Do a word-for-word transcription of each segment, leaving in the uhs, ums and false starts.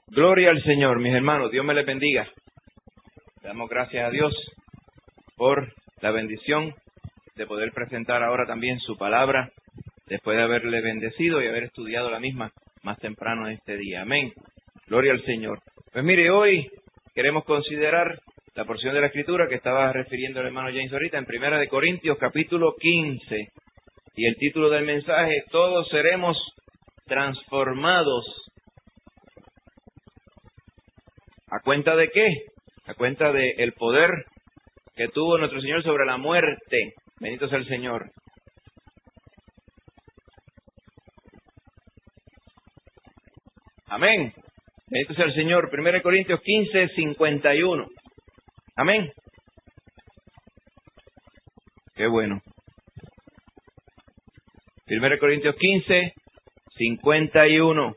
Gloria al Señor, mis hermanos, Dios me les bendiga. Damos gracias a Dios por la bendición de poder presentar ahora también su palabra, después de haberle bendecido y haber estudiado la misma más temprano en este día. Amén. Gloria al Señor. Pues mire, hoy queremos considerar la porción de la Escritura que estaba refiriendo el hermano James ahorita, en Primera de Corintios, capítulo quince, y el título del mensaje: todos seremos transformados. ¿A cuenta de qué? A cuenta de el poder que tuvo nuestro Señor sobre la muerte. Bendito sea el Señor. Amén. Bendito sea el Señor. Primera de Corintios quince, cincuenta y uno. Amén. Qué bueno. Primera de Corintios quince, cincuenta y uno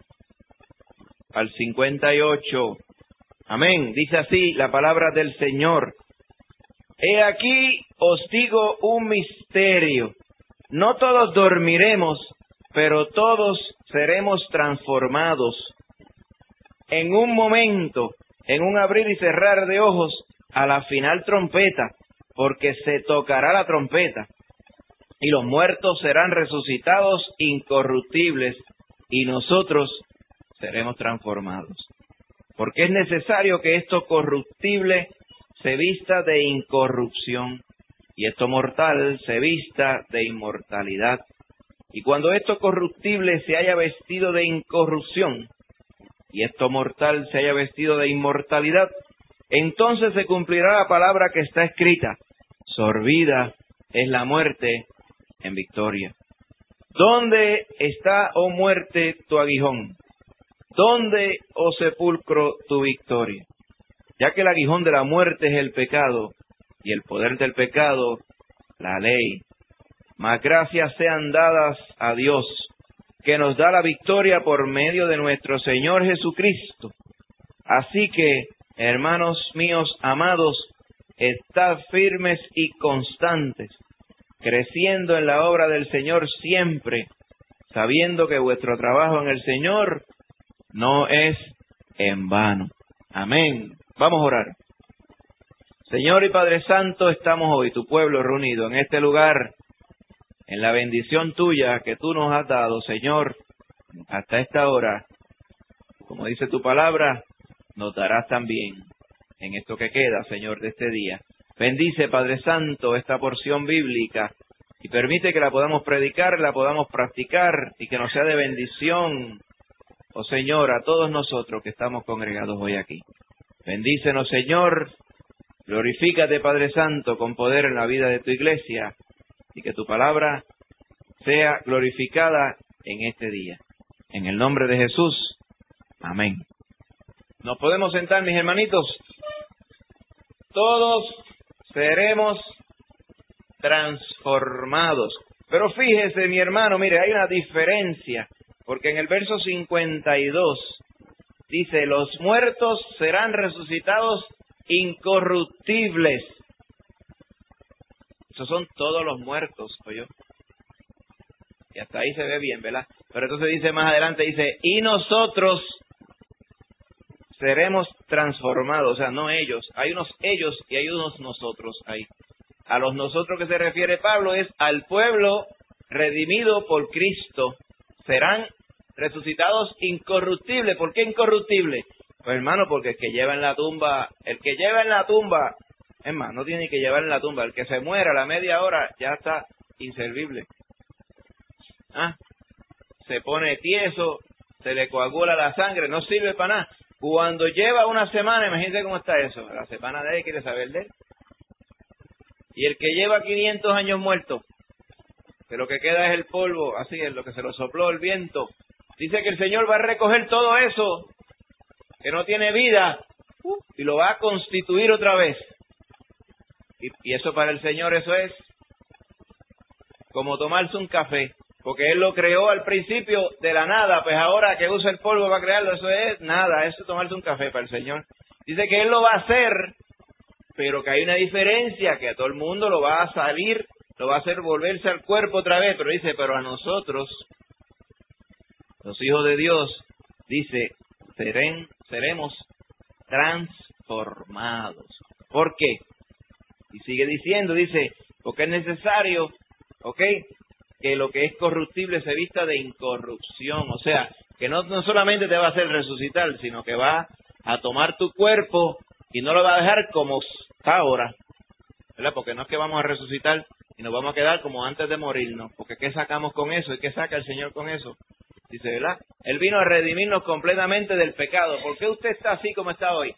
al cincuenta y ocho. Amén. Dice así la palabra del Señor. He aquí os digo un misterio. No todos dormiremos, pero todos seremos transformados. En un momento, en un abrir y cerrar de ojos, a la final trompeta, porque se tocará la trompeta, y los muertos serán resucitados incorruptibles, y nosotros seremos transformados. Porque es necesario que esto corruptible se vista de incorrupción, y esto mortal se vista de inmortalidad. Y cuando esto corruptible se haya vestido de incorrupción, y esto mortal se haya vestido de inmortalidad, entonces se cumplirá la palabra que está escrita: sorbida es la muerte en victoria. ¿Dónde está, oh muerte, tu aguijón? ¿Dónde, oh sepulcro, tu victoria? Ya que el aguijón de la muerte es el pecado, y el poder del pecado, la ley. Mas gracias sean dadas a Dios, que nos da la victoria por medio de nuestro Señor Jesucristo. Así que, hermanos míos amados, estad firmes y constantes, creciendo en la obra del Señor siempre, sabiendo que vuestro trabajo en el Señor no es en vano. Amén. Vamos a orar. Señor y Padre Santo, estamos hoy, tu pueblo, reunido en este lugar, en la bendición tuya que tú nos has dado, Señor, hasta esta hora. Como dice tu palabra, nos darás también en esto que queda, Señor, de este día. Bendice, Padre Santo, esta porción bíblica y permite que la podamos predicar, la podamos practicar y que nos sea de bendición, oh Señor, a todos nosotros que estamos congregados hoy aquí. Bendícenos, Señor, glorifícate, Padre Santo, con poder en la vida de tu iglesia, y que tu palabra sea glorificada en este día. En el nombre de Jesús, amén. Nos podemos sentar, mis hermanitos. Todos seremos transformados. Pero fíjese, mi hermano, mire, hay una diferencia, porque en el verso cincuenta y dos dice: los muertos serán resucitados incorruptibles. Esos son todos los muertos, oye. Y hasta ahí se ve bien, ¿verdad? Pero entonces dice más adelante, dice: y nosotros seremos transformados. O sea, no ellos. Hay unos ellos y hay unos nosotros ahí. A los nosotros que se refiere Pablo es al pueblo redimido por Cristo. Serán resucitados incorruptibles. ¿Por qué incorruptibles? Pues hermano, porque el que lleva en la tumba, el que lleva en la tumba, es más, no tiene que llevar en la tumba. El que se muera a la media hora ya está inservible. ¿Ah? Se pone tieso, se le coagula la sangre, no sirve para nada. Cuando lleva una semana, imagínate cómo está eso. La semana de él quiere saber de él. Y el que lleva quinientos años muerto, que lo que queda es el polvo, así es, lo que se lo sopló el viento. Dice que el Señor va a recoger todo eso que no tiene vida y lo va a constituir otra vez. Y, y eso para el Señor, eso es como tomarse un café, porque Él lo creó al principio de la nada, pues ahora que usa el polvo para crearlo, eso es nada, eso es tomarse un café para el Señor. Dice que Él lo va a hacer, pero que hay una diferencia, que a todo el mundo lo va a salir, lo va a hacer volverse al cuerpo otra vez, pero dice, pero a nosotros, los hijos de Dios, dice, seren, seremos transformados. ¿Por qué? Y sigue diciendo, dice, porque es necesario, ¿ok?, que lo que es corruptible se vista de incorrupción. O sea, que no, no solamente te va a hacer resucitar, sino que va a tomar tu cuerpo y no lo va a dejar como está ahora, ¿verdad? Porque no es que vamos a resucitar y nos vamos a quedar como antes de morirnos. Porque ¿qué sacamos con eso? ¿Y qué saca el Señor con eso? Dice, ¿verdad? Él vino a redimirnos completamente del pecado. ¿Por qué usted está así como está hoy?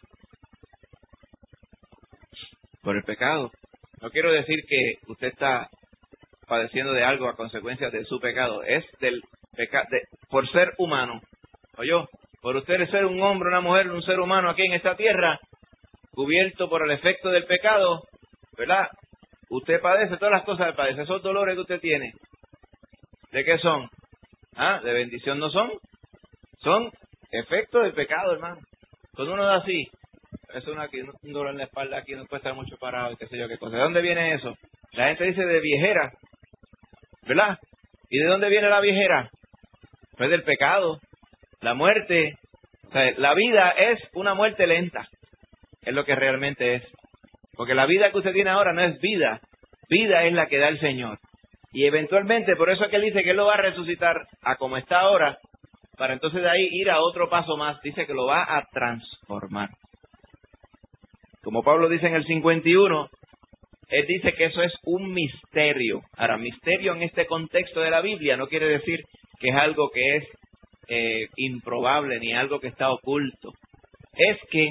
Por el pecado. No quiero decir que usted está padeciendo de algo a consecuencia de su pecado. Es del pecado, de, por ser humano. Oyó, por usted ser un hombre, una mujer, un ser humano aquí en esta tierra, cubierto por el efecto del pecado, ¿verdad? Usted padece todas las cosas que padece. Esos dolores que usted tiene, ¿de qué son? ¿Ah? ¿De bendición no son? Son efectos del pecado, hermano. Cuando uno da así, es una, un dolor en la espalda aquí, no puede estar mucho parado y qué sé yo qué cosa. ¿De dónde viene eso? La gente dice de viejera, ¿verdad? ¿Y de dónde viene la viejera? Pues del pecado, la muerte. O sea, la vida es una muerte lenta, es lo que realmente es. Porque la vida que usted tiene ahora no es vida, vida es la que da el Señor. Y eventualmente, por eso es que Él dice que Él lo va a resucitar a como está ahora, para entonces de ahí ir a otro paso más. Dice que lo va a transformar. Como Pablo dice en el cincuenta y uno, él dice que eso es un misterio. Ahora, misterio en este contexto de la Biblia no quiere decir que es algo que es eh, improbable ni algo que está oculto. Es que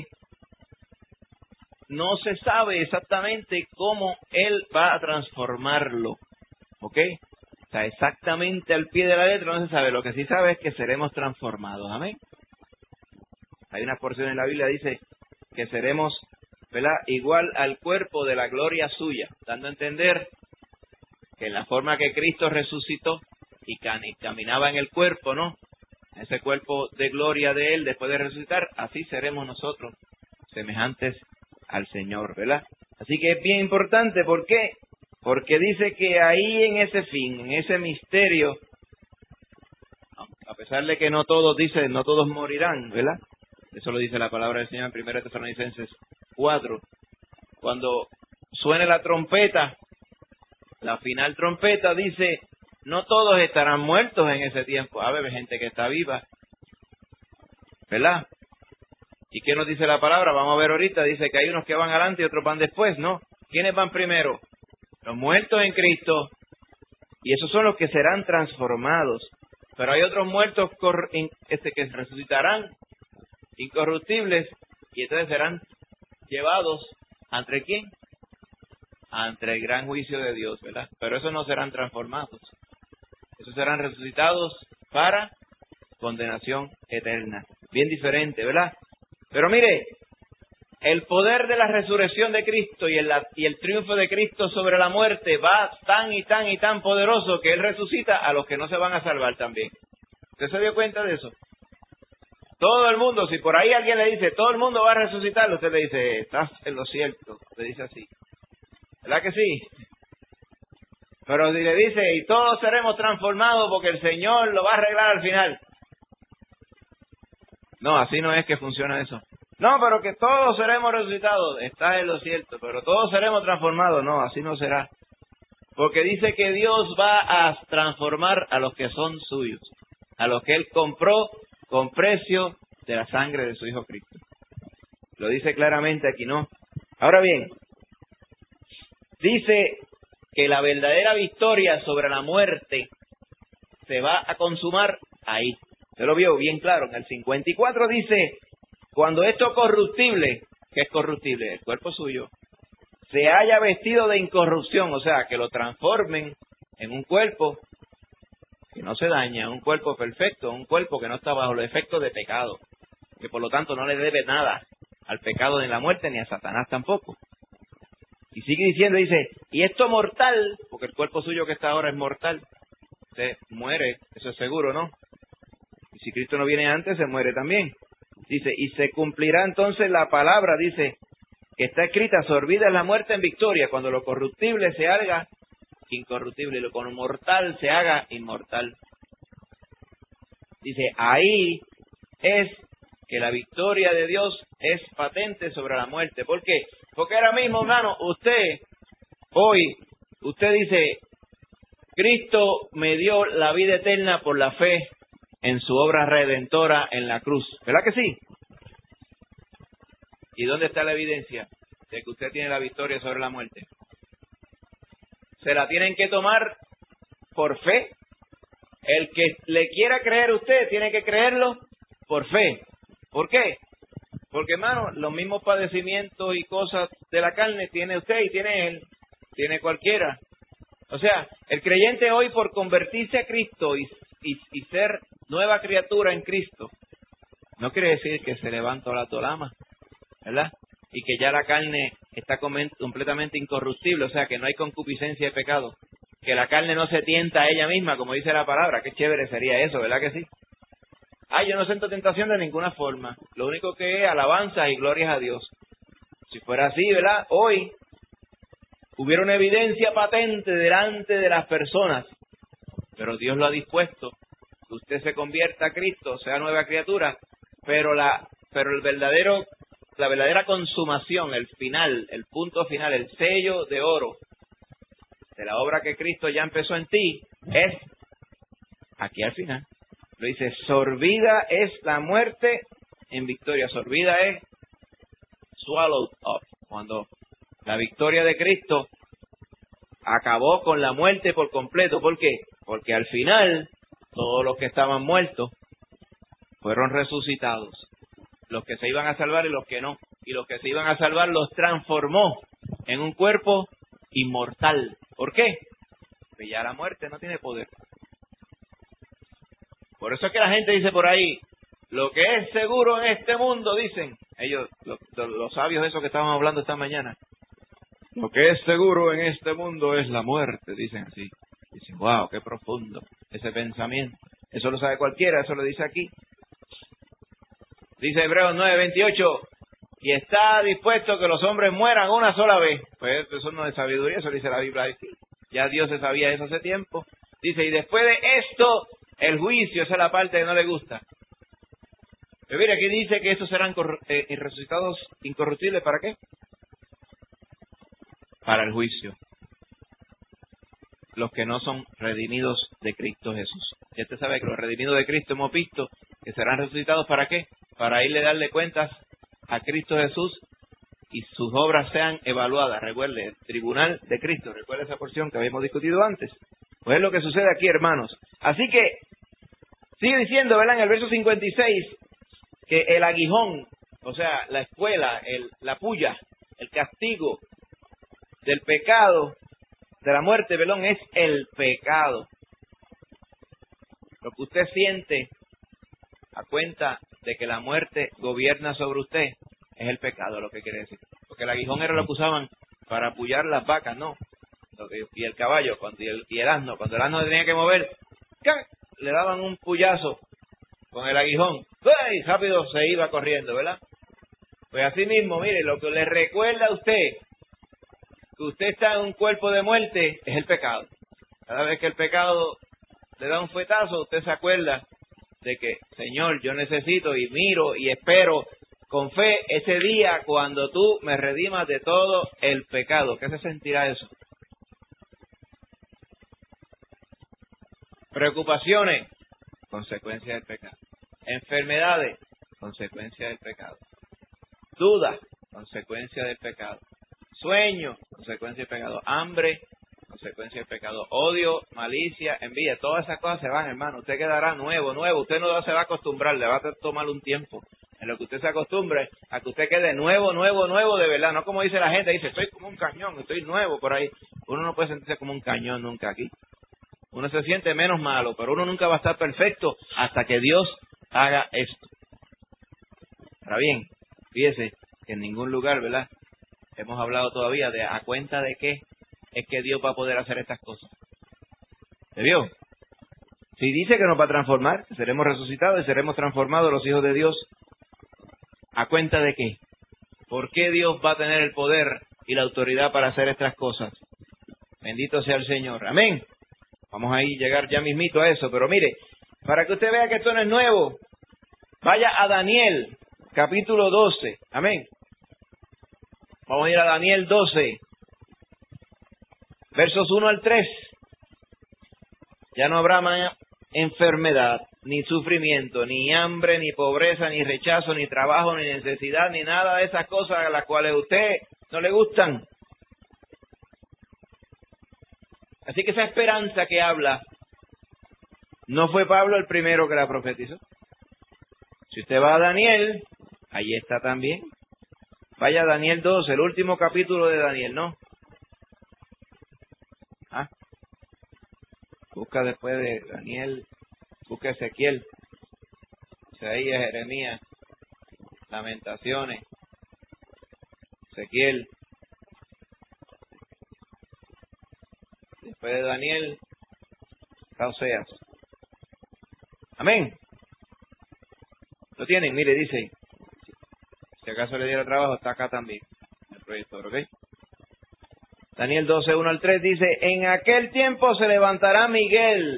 no se sabe exactamente cómo Él va a transformarlo. ¿Ok? O sea, exactamente al pie de la letra no se sabe. Lo que sí sabe es que seremos transformados. Amén. Hay una porción en la Biblia que dice que seremos, ¿verdad?, igual al cuerpo de la gloria suya, dando a entender que en la forma que Cristo resucitó y caminaba en el cuerpo, ¿no?, ese cuerpo de gloria de Él después de resucitar, así seremos nosotros, semejantes al Señor, ¿verdad? Así que es bien importante. ¿Por qué? Porque dice que ahí en ese fin, en ese misterio, a pesar de que no todos dicen, no todos morirán, ¿verdad? Eso lo dice la palabra del Señor en primera Tesalonicenses cuatro. Cuando suene la trompeta, la final trompeta, dice, no todos estarán muertos en ese tiempo. A ver, gente que está viva, ¿verdad? ¿Y qué nos dice la palabra? Vamos a ver ahorita. Dice que hay unos que van adelante y otros van después, ¿no? ¿Quiénes van primero? Los muertos en Cristo. Y esos son los que serán transformados. Pero hay otros muertos este, que resucitarán, incorruptibles, y entonces serán llevados ¿ante quién? Ante el gran juicio de Dios, ¿verdad? Pero esos no serán transformados. Esos serán resucitados para condenación eterna. Bien diferente, ¿verdad? Pero mire, el poder de la resurrección de Cristo y el, y el triunfo de Cristo sobre la muerte va tan y tan y tan poderoso que Él resucita a los que no se van a salvar también. ¿Usted se dio cuenta de eso? Todo el mundo, si por ahí alguien le dice, todo el mundo va a resucitar, usted le dice, estás en lo cierto. Le dice así. ¿Verdad que sí? Pero si le dice, y todos seremos transformados porque el Señor lo va a arreglar al final. No, así no es que funciona eso. No, pero que todos seremos resucitados. Está en lo cierto, pero todos seremos transformados. No, así no será. Porque dice que Dios va a transformar a los que son suyos, a los que Él compró con precio de la sangre de su Hijo Cristo. Lo dice claramente aquí, ¿no? Ahora bien, dice que la verdadera victoria sobre la muerte se va a consumar ahí. Usted lo vio bien claro. En el cincuenta y cuatro dice, cuando esto corruptible, que es corruptible, el cuerpo suyo, se haya vestido de incorrupción, o sea, que lo transformen en un cuerpo que no se daña, un cuerpo perfecto, un cuerpo que no está bajo los efectos de pecado, que por lo tanto no le debe nada al pecado ni a la muerte ni a Satanás tampoco. Y sigue diciendo, dice, y esto mortal, porque el cuerpo suyo que está ahora es mortal, se muere, eso es seguro, ¿no? Y si Cristo no viene antes, se muere también. Dice, y se cumplirá entonces la palabra, dice, que está escrita, sorbida es la muerte en victoria, cuando lo corruptible se haga incorruptible y lo mortal se haga inmortal. Dice, ahí es que la victoria de Dios es patente sobre la muerte. ¿Por qué? Porque ahora mismo, hermano, usted, hoy, usted dice, Cristo me dio la vida eterna por la fe en su obra redentora en la cruz. ¿Verdad que sí? ¿Y dónde está la evidencia de que usted tiene la victoria sobre la muerte? Se la tienen que tomar por fe. El que le quiera creer a usted tiene que creerlo por fe. ¿Por qué? Porque, hermano, los mismos padecimientos y cosas de la carne tiene usted y tiene él, tiene cualquiera. O sea, el creyente hoy, por convertirse a Cristo y, y, y ser nueva criatura en Cristo, no quiere decir que se levantó la tolama, ¿verdad? Y que ya la carne está completamente incorruptible, o sea, que no hay concupiscencia de pecado, que la carne no se tienta a ella misma, como dice la palabra. Qué chévere sería eso, ¿verdad que sí? Ah, yo no siento tentación de ninguna forma, lo único que es alabanza y glorias a Dios. Si fuera así, ¿verdad? Hoy hubiera una evidencia patente delante de las personas, pero Dios lo ha dispuesto, que usted se convierta a Cristo, sea nueva criatura, pero la, pero el verdadero, la verdadera consumación, el final, el punto final, el sello de oro de la obra que Cristo ya empezó en ti, es aquí al final. Lo dice, sorbida es la muerte en victoria. Sorbida es swallowed up. Cuando la victoria de Cristo acabó con la muerte por completo. ¿Por qué? Porque al final todos los que estaban muertos fueron resucitados. Los que se iban a salvar y los que no. Y los que se iban a salvar los transformó en un cuerpo inmortal. ¿Por qué? Porque ya la muerte no tiene poder. Por eso es que la gente dice por ahí, lo que es seguro en este mundo, dicen ellos, los, los sabios esos que estaban hablando esta mañana, lo que es seguro en este mundo es la muerte, dicen así. Dicen, wow, qué profundo ese pensamiento. Eso lo sabe cualquiera, eso lo dice aquí. Dice Hebreos nueve veintiocho, y está dispuesto que los hombres mueran una sola vez. Pues eso no es sabiduría, eso dice la Biblia aquí. Ya Dios se sabía eso hace tiempo. Dice, y después de esto, el juicio. Esa es la parte que no le gusta. Pero mire, aquí dice que estos serán eh, resucitados incorruptibles. ¿Para qué? Para el juicio. Los que no son redimidos de Cristo Jesús. Ya usted sabe que los redimidos de Cristo hemos visto que serán resucitados. ¿Para qué? Para irle a darle cuentas a Cristo Jesús y sus obras sean evaluadas. Recuerde, el tribunal de Cristo. Recuerde esa porción que habíamos discutido antes. Pues es lo que sucede aquí, hermanos. Así que, sigue diciendo, ¿verdad? En el verso cincuenta y seis, que el aguijón, o sea, la espuela, el, la puya, el castigo del pecado, de la muerte, perdón, es el pecado. Lo que usted siente a cuenta de que la muerte gobierna sobre usted es el pecado, lo que quiere decir. Porque el aguijón era lo que usaban para apullar las vacas, ¿no? Y el caballo, cuando, y, el, y el asno, cuando el asno se tenía que mover, ¡cac!, le daban un puyazo con el aguijón, y rápido se iba corriendo, ¿verdad? Pues así mismo, mire, lo que le recuerda a usted que usted está en un cuerpo de muerte es el pecado. Cada vez que el pecado le da un fuetazo, usted se acuerda de que, Señor, yo necesito y miro y espero con fe ese día cuando tú me redimas de todo el pecado. ¿Qué se sentirá eso? Preocupaciones, consecuencia del pecado. Enfermedades, consecuencia del pecado. Dudas, consecuencia del pecado. Sueño, consecuencia del pecado. Hambre, consecuencia del pecado. Odio, malicia, envidia, todas esas cosas se van, hermano. Usted quedará nuevo, nuevo. Usted no se va a acostumbrar, le va a tomar un tiempo en lo que usted se acostumbre a que usted quede nuevo, nuevo, nuevo de verdad. No como dice la gente, dice, estoy como un cañón, estoy nuevo por ahí. Uno no puede sentirse como un cañón nunca aquí. Uno se siente menos malo, pero uno nunca va a estar perfecto hasta que Dios haga esto. Ahora bien, fíjese que en ningún lugar, ¿verdad?, hemos hablado todavía de a cuenta de qué es que Dios va a poder hacer estas cosas. ¿Se vio? Si dice que nos va a transformar, que seremos resucitados y seremos transformados los hijos de Dios, ¿a cuenta de qué? ¿Por qué Dios va a tener el poder y la autoridad para hacer estas cosas? Bendito sea el Señor. Amén. Vamos a ir llegar ya mismito a eso, pero mire, para que usted vea que esto no es nuevo, Vaya a Daniel, capítulo doce. Amén. Vamos a ir a Daniel doce, versos uno al tres. Ya no habrá más enfermedad, ni sufrimiento, ni hambre, ni pobreza, ni rechazo, ni trabajo, ni necesidad, ni nada de esas cosas a las cuales a usted no le gustan. Así que esa esperanza que habla, no fue Pablo el primero que la profetizó. Si usted va a Daniel, ahí está también. Vaya a Daniel doce, el último capítulo de Daniel, ¿no? Ah, busca después de Daniel, busca Ezequiel, Isaías, Jeremías, Lamentaciones, Ezequiel. Después de Daniel, Oseas. Amén. ¿Lo tienen? Mire, dice, si acaso le diera trabajo, está acá también, el proyector, ¿ok? Daniel doce, uno al tres dice, en aquel tiempo se levantará Miguel,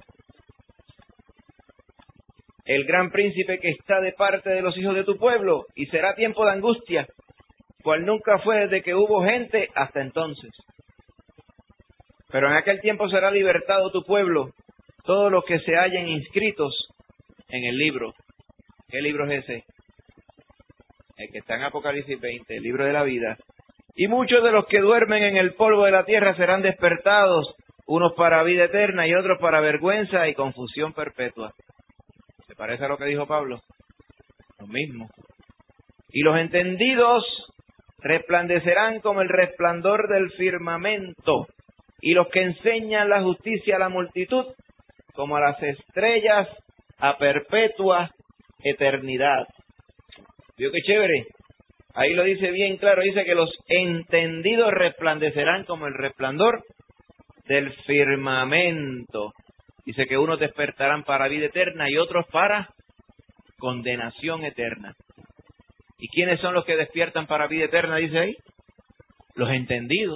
el gran príncipe que está de parte de los hijos de tu pueblo, y será tiempo de angustia, cual nunca fue desde que hubo gente hasta entonces. Pero en aquel tiempo será libertado tu pueblo, todos los que se hallen inscritos en el libro. ¿Qué libro es ese? El que está en Apocalipsis veinte, el libro de la vida. Y muchos de los que duermen en el polvo de la tierra serán despertados, unos para vida eterna y otros para vergüenza y confusión perpetua. ¿Se parece a lo que dijo Pablo? Lo mismo. Y los entendidos resplandecerán como el resplandor del firmamento, y los que enseñan la justicia a la multitud, como a las estrellas a perpetua eternidad. ¿Vio qué chévere? Ahí lo dice bien claro, dice que los entendidos resplandecerán como el resplandor del firmamento. Dice que unos despertarán para vida eterna y otros para condenación eterna. ¿Y quiénes son los que despiertan para vida eterna? Dice ahí, los entendidos.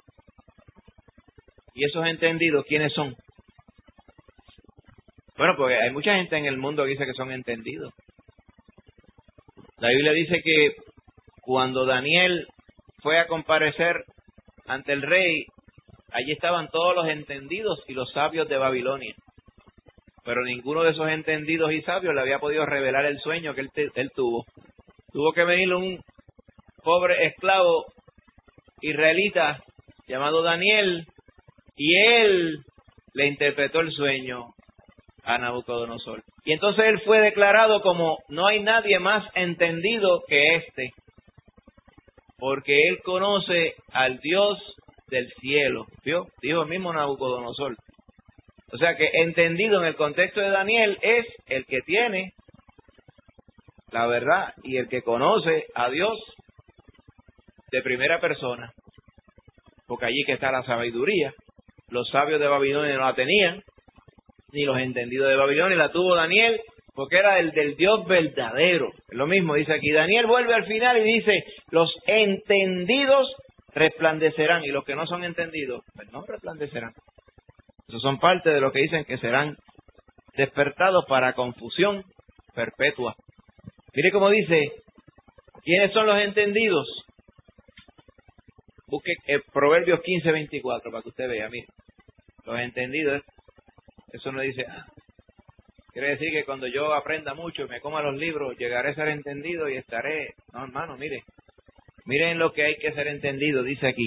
¿Y esos entendidos quiénes son? Bueno, porque hay mucha gente en el mundo que dice que son entendidos. La Biblia dice que cuando Daniel fue a comparecer ante el rey, allí estaban todos los entendidos y los sabios de Babilonia. Pero ninguno de esos entendidos y sabios le había podido revelar el sueño que él, te, él tuvo. Tuvo que venir un pobre esclavo israelita llamado Daniel, y él le interpretó el sueño a Nabucodonosor. Y entonces él fue declarado como no hay nadie más entendido que este, porque él conoce al Dios del cielo. ¿Vio? Dijo el mismo Nabucodonosor. O sea que entendido en el contexto de Daniel es el que tiene la verdad y el que conoce a Dios de primera persona. Porque allí que está la sabiduría. Los sabios de Babilonia no la tenían, ni los entendidos de Babilonia la tuvo Daniel, porque era el del Dios verdadero. Es lo mismo, dice aquí. Daniel vuelve al final y dice, los entendidos resplandecerán, y los que no son entendidos, pues no resplandecerán. Esos son parte de lo que dicen que serán despertados para confusión perpetua. Mire cómo dice, ¿quiénes son los entendidos? Busque eh, Proverbios quince, veinticuatro para que usted vea, mire. Los entendidos, eso no dice, ah, quiere decir que cuando yo aprenda mucho, me coma los libros, llegaré a ser entendido y estaré... No, hermano, mire, miren lo que hay que ser entendido, dice aquí.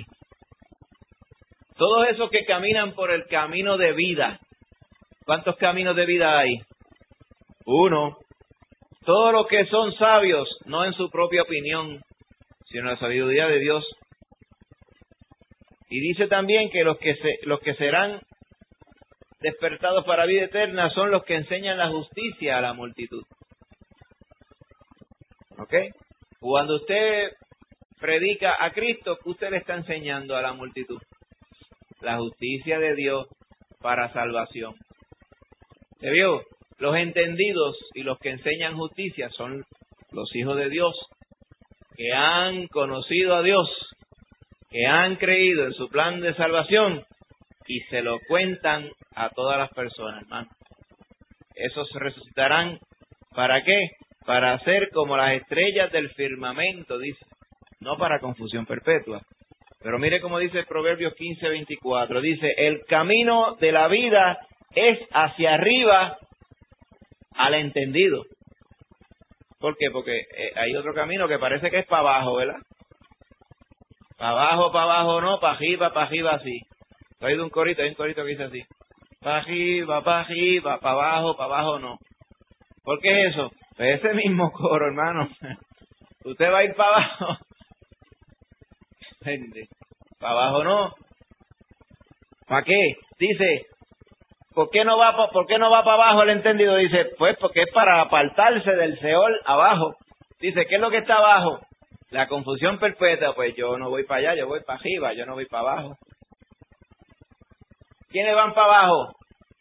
Todos esos que caminan por el camino de vida. ¿Cuántos caminos de vida hay? Uno. Todos los que son sabios, no en su propia opinión, sino en la sabiduría de Dios. Y dice también que los que se, los que serán despertados para vida eterna son los que enseñan la justicia a la multitud. ¿Ok? Cuando usted predica a Cristo, usted le está enseñando a la multitud la justicia de Dios para salvación. ¿Se vio? Los entendidos y los que enseñan justicia son los hijos de Dios, que han conocido a Dios, que han creído en su plan de salvación y se lo cuentan a todas las personas, hermano. Esos resucitarán, ¿para qué? para ser como las estrellas del firmamento, dice, no para confusión perpetua. Pero mire cómo dice Proverbios quince veinticuatro, dice, el camino de la vida es hacia arriba al entendido. ¿Por qué? Porque eh, hay otro camino que parece que es para abajo, ¿verdad? Para abajo, para abajo no, para arriba, para arriba sí. ¿Has oído un corito? Hay un corito que dice así. Para arriba, para arriba, para abajo, para abajo no. ¿Por qué es eso? Pues ese mismo coro, hermano. Usted va a ir para abajo. Para abajo no. ¿Para qué? Dice, ¿por qué no va, por qué no va para abajo el entendido? Dice, pues porque es para apartarse del Seol abajo. Dice, ¿qué es lo que está abajo? La confusión perpetua. Pues yo no voy para allá, yo voy para arriba, yo no voy para abajo. ¿Quiénes van para abajo?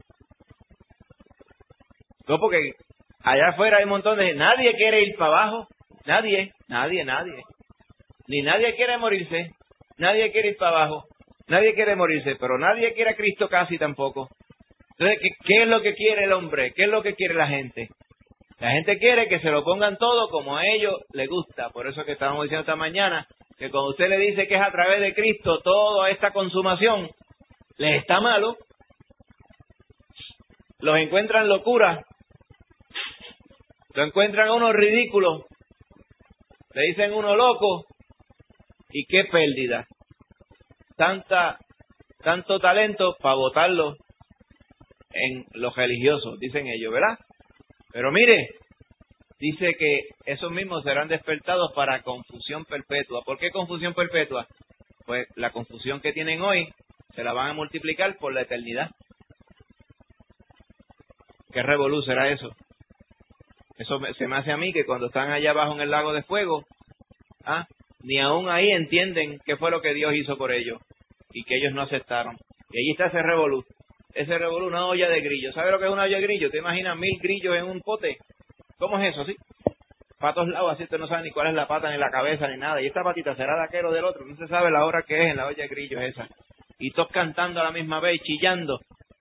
No, porque allá afuera hay un montón de gente. Nadie quiere ir para abajo. Nadie, nadie, nadie. Ni nadie quiere morirse. Nadie quiere ir para abajo. Nadie quiere morirse, pero nadie quiere a Cristo casi tampoco. Entonces, ¿qué, ¿qué es lo que quiere el hombre? ¿Qué es lo que quiere la gente? La gente quiere que se lo pongan todo como a ellos les gusta. Por eso que estábamos diciendo esta mañana, que cuando usted le dice que es a través de Cristo toda esta consumación, les está malo. Los encuentran locura. Lo encuentran a uno ridículo. Le dicen uno loco. Y qué pérdida. Tanta, tanto talento para botarlo en los religiosos, dicen ellos, ¿verdad? Pero mire, dice que esos mismos serán despertados para confusión perpetua. ¿Por qué confusión perpetua? Pues la confusión que tienen hoy se la van a multiplicar por la eternidad. ¿Qué revolú será eso? Eso me, se me hace a mí que cuando están allá abajo en el lago de fuego, ¿ah? ni aún ahí entienden qué fue lo que Dios hizo por ellos y que ellos no aceptaron. Y allí está ese revolú. Ese revolú, una olla de grillos. ¿Sabe lo que es una olla de grillos? ¿Te imaginas mil grillos en un pote? ¿Cómo es eso, sí? Para todos lados, así usted no sabe ni cuál es la pata, ni la cabeza, ni nada. Y esta patita será de aquel o del otro. No se sabe la hora que es en la olla de grillos esa. Y todos cantando a la misma vez, chillando.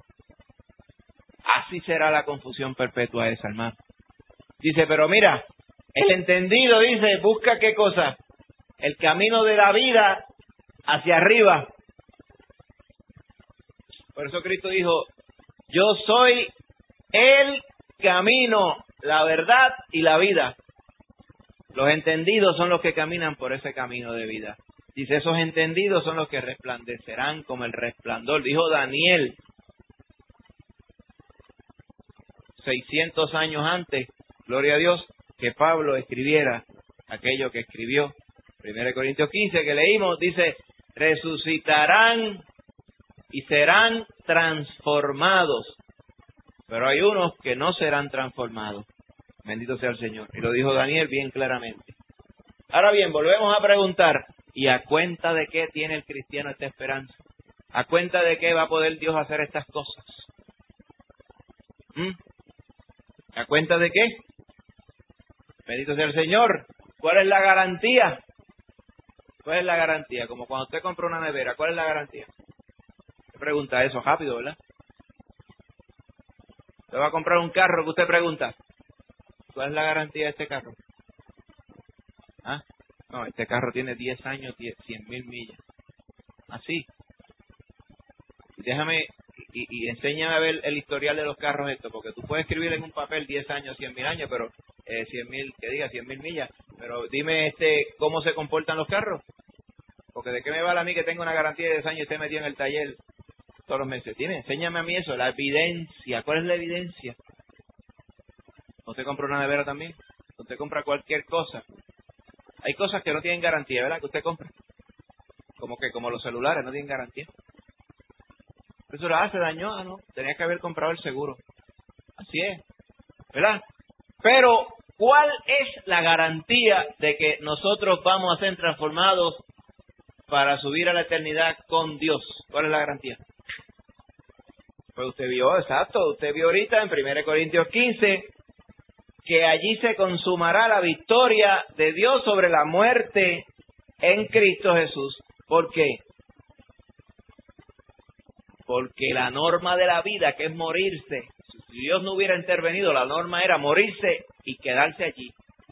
Así será la confusión perpetua esa, hermano. Dice, pero mira, el entendido dice, busca qué cosa. El camino de la vida hacia arriba. Por eso Cristo dijo, yo soy el camino, la verdad y la vida. Los entendidos son los que caminan por ese camino de vida. Dice, esos entendidos son los que resplandecerán como el resplandor. Dijo Daniel, seiscientos años antes, gloria a Dios, que Pablo escribiera aquello que escribió. primera Corintios quince, que leímos, dice, resucitarán y serán transformados. Pero hay unos que no serán transformados. Bendito sea el Señor. Y lo dijo Daniel bien claramente. Ahora bien, volvemos a preguntar, ¿y a cuenta de qué tiene el cristiano esta esperanza? ¿A cuenta de qué va a poder Dios hacer estas cosas? ¿Mm? ¿A cuenta de qué? Bendito sea el Señor. ¿Cuál es la garantía? ¿Cuál es la garantía? Como cuando usted compra una nevera, ¿cuál es la garantía? Usted pregunta eso rápido, ¿verdad? Usted va a comprar un carro que usted pregunta, ¿cuál es la garantía de este carro? ¿Ah? No, este carro tiene diez años, cien mil millas. Así. Y déjame, y, y enséñame a ver el historial de los carros estos, porque tú puedes escribir en un papel diez años, cien mil años, pero eh, cien mil, que diga cien mil millas, pero dime este cómo se comportan los carros. Porque de qué me vale a mí que tengo una garantía de diez años y esté metido en el taller todos los meses. ¿Tiene? Enséñame a mí eso, la evidencia. ¿Cuál es la evidencia? ¿Usted compra una nevera también? ¿Usted compra cualquier cosa? Hay cosas que no tienen garantía, ¿verdad? Que usted compra. Como que, como los celulares, no tienen garantía. Eso le hace daño, ¿no? Tenía que haber comprado el seguro. Así es, ¿verdad? Pero, ¿cuál es la garantía de que nosotros vamos a ser transformados para subir a la eternidad con Dios? ¿Cuál es la garantía? Pues usted vio, exacto, usted vio ahorita en primera Corintios quince que allí se consumará la victoria de Dios sobre la muerte en Cristo Jesús. ¿Por qué? Porque la norma de la vida, que es morirse, Si Dios no hubiera intervenido, la norma era morirse y quedarse allí,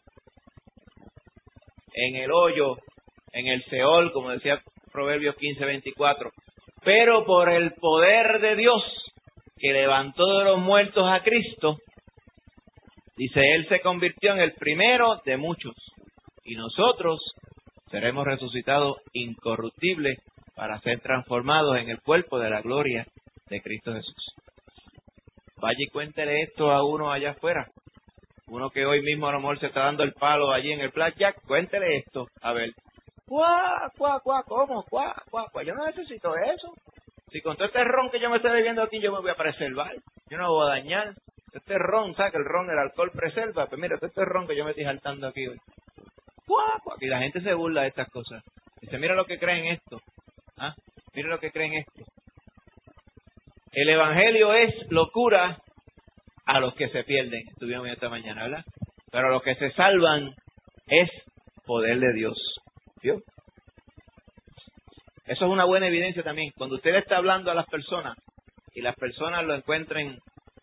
en el hoyo, en el Seol, como decía Proverbios quince veinticuatro. Pero por el poder de Dios, que levantó de los muertos a Cristo, dice, Él se convirtió en el primero de muchos, y nosotros seremos resucitados incorruptibles para ser transformados en el cuerpo de la gloria de Cristo Jesús. Vaya y cuéntele esto a uno allá afuera, uno que hoy mismo a lo mejor se está dando el palo allí en el blackjack, cuéntele esto, a ver. ¡Cuá, cuá, cuá! ¿Cómo? ¡Cuá, cuá, cuá! Yo no necesito eso. Si con todo este ron que yo me estoy bebiendo aquí, yo me voy a preservar. Yo no voy a dañar. Este ron, ¿sabes? Que el ron, el alcohol preserva. Pues mira, este ron que yo me estoy saltando aquí hoy. ¡Cuá, cuá! Y la gente se burla de estas cosas. Dice, mira lo que creen esto. ¿Ah? Mira lo que creen esto. El evangelio es locura a los que se pierden. Estuvimos esta mañana, ¿verdad? Pero a los que se salvan es poder de Dios. ¿Vio? Eso es una buena evidencia también. Cuando usted está hablando a las personas y las personas lo encuentren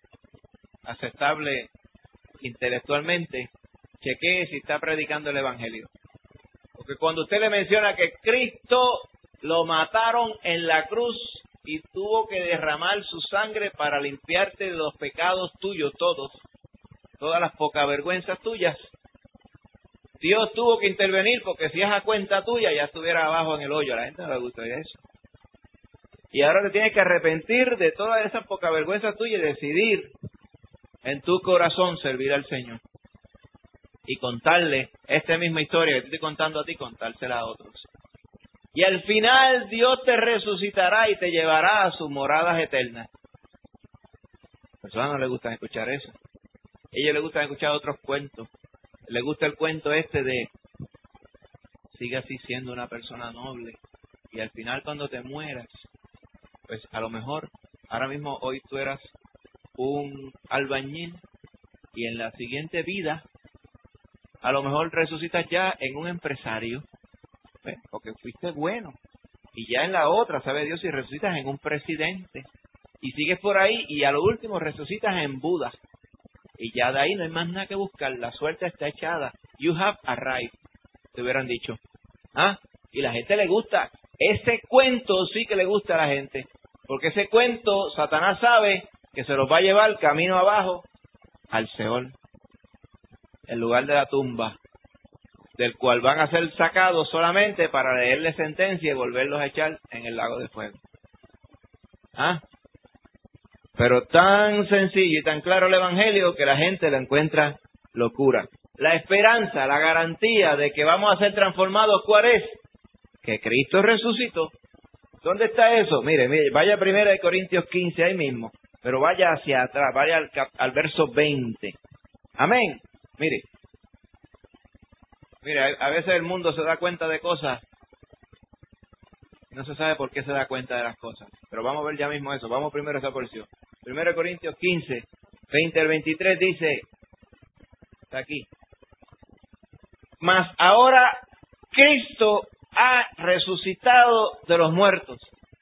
aceptable intelectualmente, chequee si está predicando el evangelio. Porque cuando usted le menciona que Cristo lo mataron en la cruz y tuvo que derramar su sangre para limpiarte de los pecados tuyos todos, todas las pocavergüenzas tuyas, Dios tuvo que intervenir porque si es a cuenta tuya ya estuviera abajo en el hoyo. A la gente no le gustaría eso. Y ahora te tienes que arrepentir de todas esas pocavergüenzas tuyas y decidir en tu corazón servir al Señor. Y contarle esta misma historia que te estoy contando a ti, contársela a otros. Y al final Dios te resucitará y te llevará a sus moradas eternas. A las personas no les gusta escuchar eso. A ellos les gusta escuchar otros cuentos. Le gusta el cuento este de sigue así siendo una persona noble y al final cuando te mueras, pues a lo mejor ahora mismo hoy tú eras un albañil y en la siguiente vida a lo mejor resucitas ya en un empresario, ¿ves? Porque fuiste bueno, y ya en la otra, sabe Dios, si resucitas en un presidente y sigues por ahí y a lo último resucitas en Buda. Y ya de ahí no hay más nada que buscar. La suerte está echada. You have arrived. Te hubieran dicho. ¿Ah? Y la gente le gusta. Ese cuento sí que le gusta a la gente. Porque ese cuento, Satanás sabe que se los va a llevar camino abajo al Seol. El lugar de la tumba. Del cual van a ser sacados solamente para leerle sentencia y volverlos a echar en el lago de fuego. ¿Ah? Pero tan sencillo y tan claro el evangelio que la gente lo encuentra locura. La esperanza, la garantía de que vamos a ser transformados, ¿cuál es? Que Cristo resucitó. ¿Dónde está eso? Mire, mire, vaya a primera de Corintios quince ahí mismo, pero vaya hacia atrás, vaya al, al verso veinte. Amén. Mire, mire, a, a veces el mundo se da cuenta de cosas, no se sabe por qué se da cuenta de las cosas. Pero vamos a ver ya mismo eso. Vamos primero a esa porción. primera de Corintios quince, veinte al veintitrés dice, está aquí. Mas ahora Cristo ha resucitado de los muertos.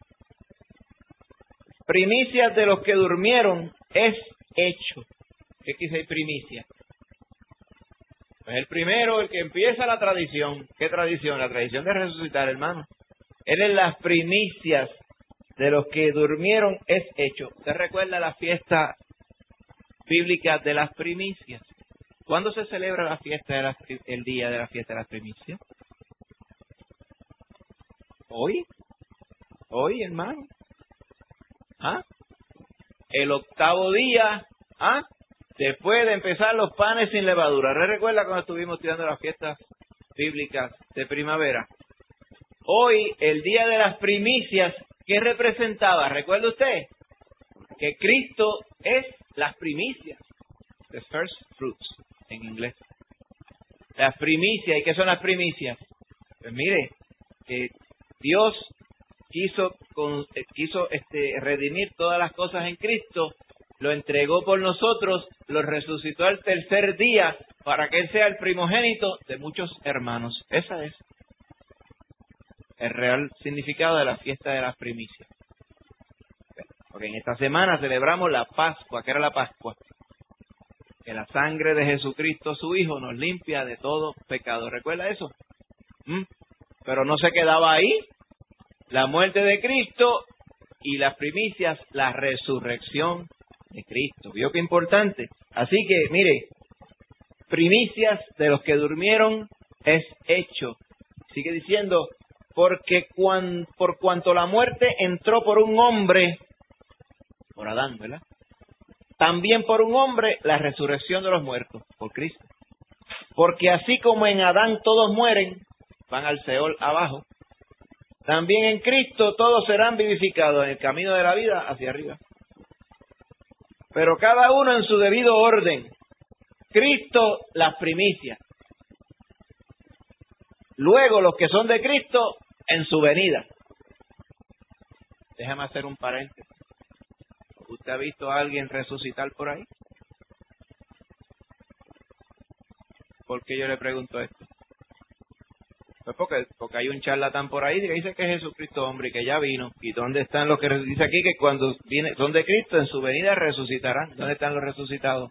Primicias de los que durmieron es hecho. ¿Qué quise decir primicia? Pues el primero, el que empieza la tradición. ¿Qué tradición? La tradición de resucitar, hermano. Él es las primicias de los que durmieron es hecho. ¿Usted recuerda la fiesta bíblica de las primicias? ¿Cuándo se celebra la fiesta de las, el día de la fiesta de las primicias? Hoy. Hoy, hermano. ¿Ah? El octavo día, ¿ah? Después de empezar los panes sin levadura. ¿Recuerda cuando estuvimos estudiando las fiestas bíblicas de primavera? Hoy, el día de las primicias, ¿qué representaba? ¿Recuerda usted? Que Cristo es las primicias. The first fruits, en inglés. Las primicias. ¿Y qué son las primicias? Pues mire, que Dios quiso, con, quiso este, redimir todas las cosas en Cristo, lo entregó por nosotros, lo resucitó al tercer día para que Él sea el primogénito de muchos hermanos. Esa es el real significado de la fiesta de las primicias. Porque en esta semana celebramos la Pascua. ¿Qué era la Pascua? Que la sangre de Jesucristo, su Hijo, nos limpia de todo pecado. ¿Recuerda eso? ¿Mm? Pero no se quedaba ahí. La muerte de Cristo y las primicias, la resurrección de Cristo. ¿Vio qué importante? Así que, mire, primicias de los que durmieron es hecho. Sigue diciendo, porque cuan, por cuanto la muerte entró por un hombre, por Adán, ¿verdad? También por un hombre la resurrección de los muertos, por Cristo. Porque así como en Adán todos mueren, van al Seol abajo, también en Cristo todos serán vivificados en el camino de la vida hacia arriba. Pero cada uno en su debido orden. Cristo las primicias. Luego los que son de Cristo en su venida. Déjame hacer un paréntesis. ¿Usted ha visto a alguien resucitar por ahí? ¿Por qué yo le pregunto esto? Pues porque, porque hay un charlatán por ahí que dice que es Jesucristo hombre y que ya vino. ¿Y dónde están los que dice aquí que cuando viene, son de Cristo en su venida resucitarán? ¿Dónde están los resucitados?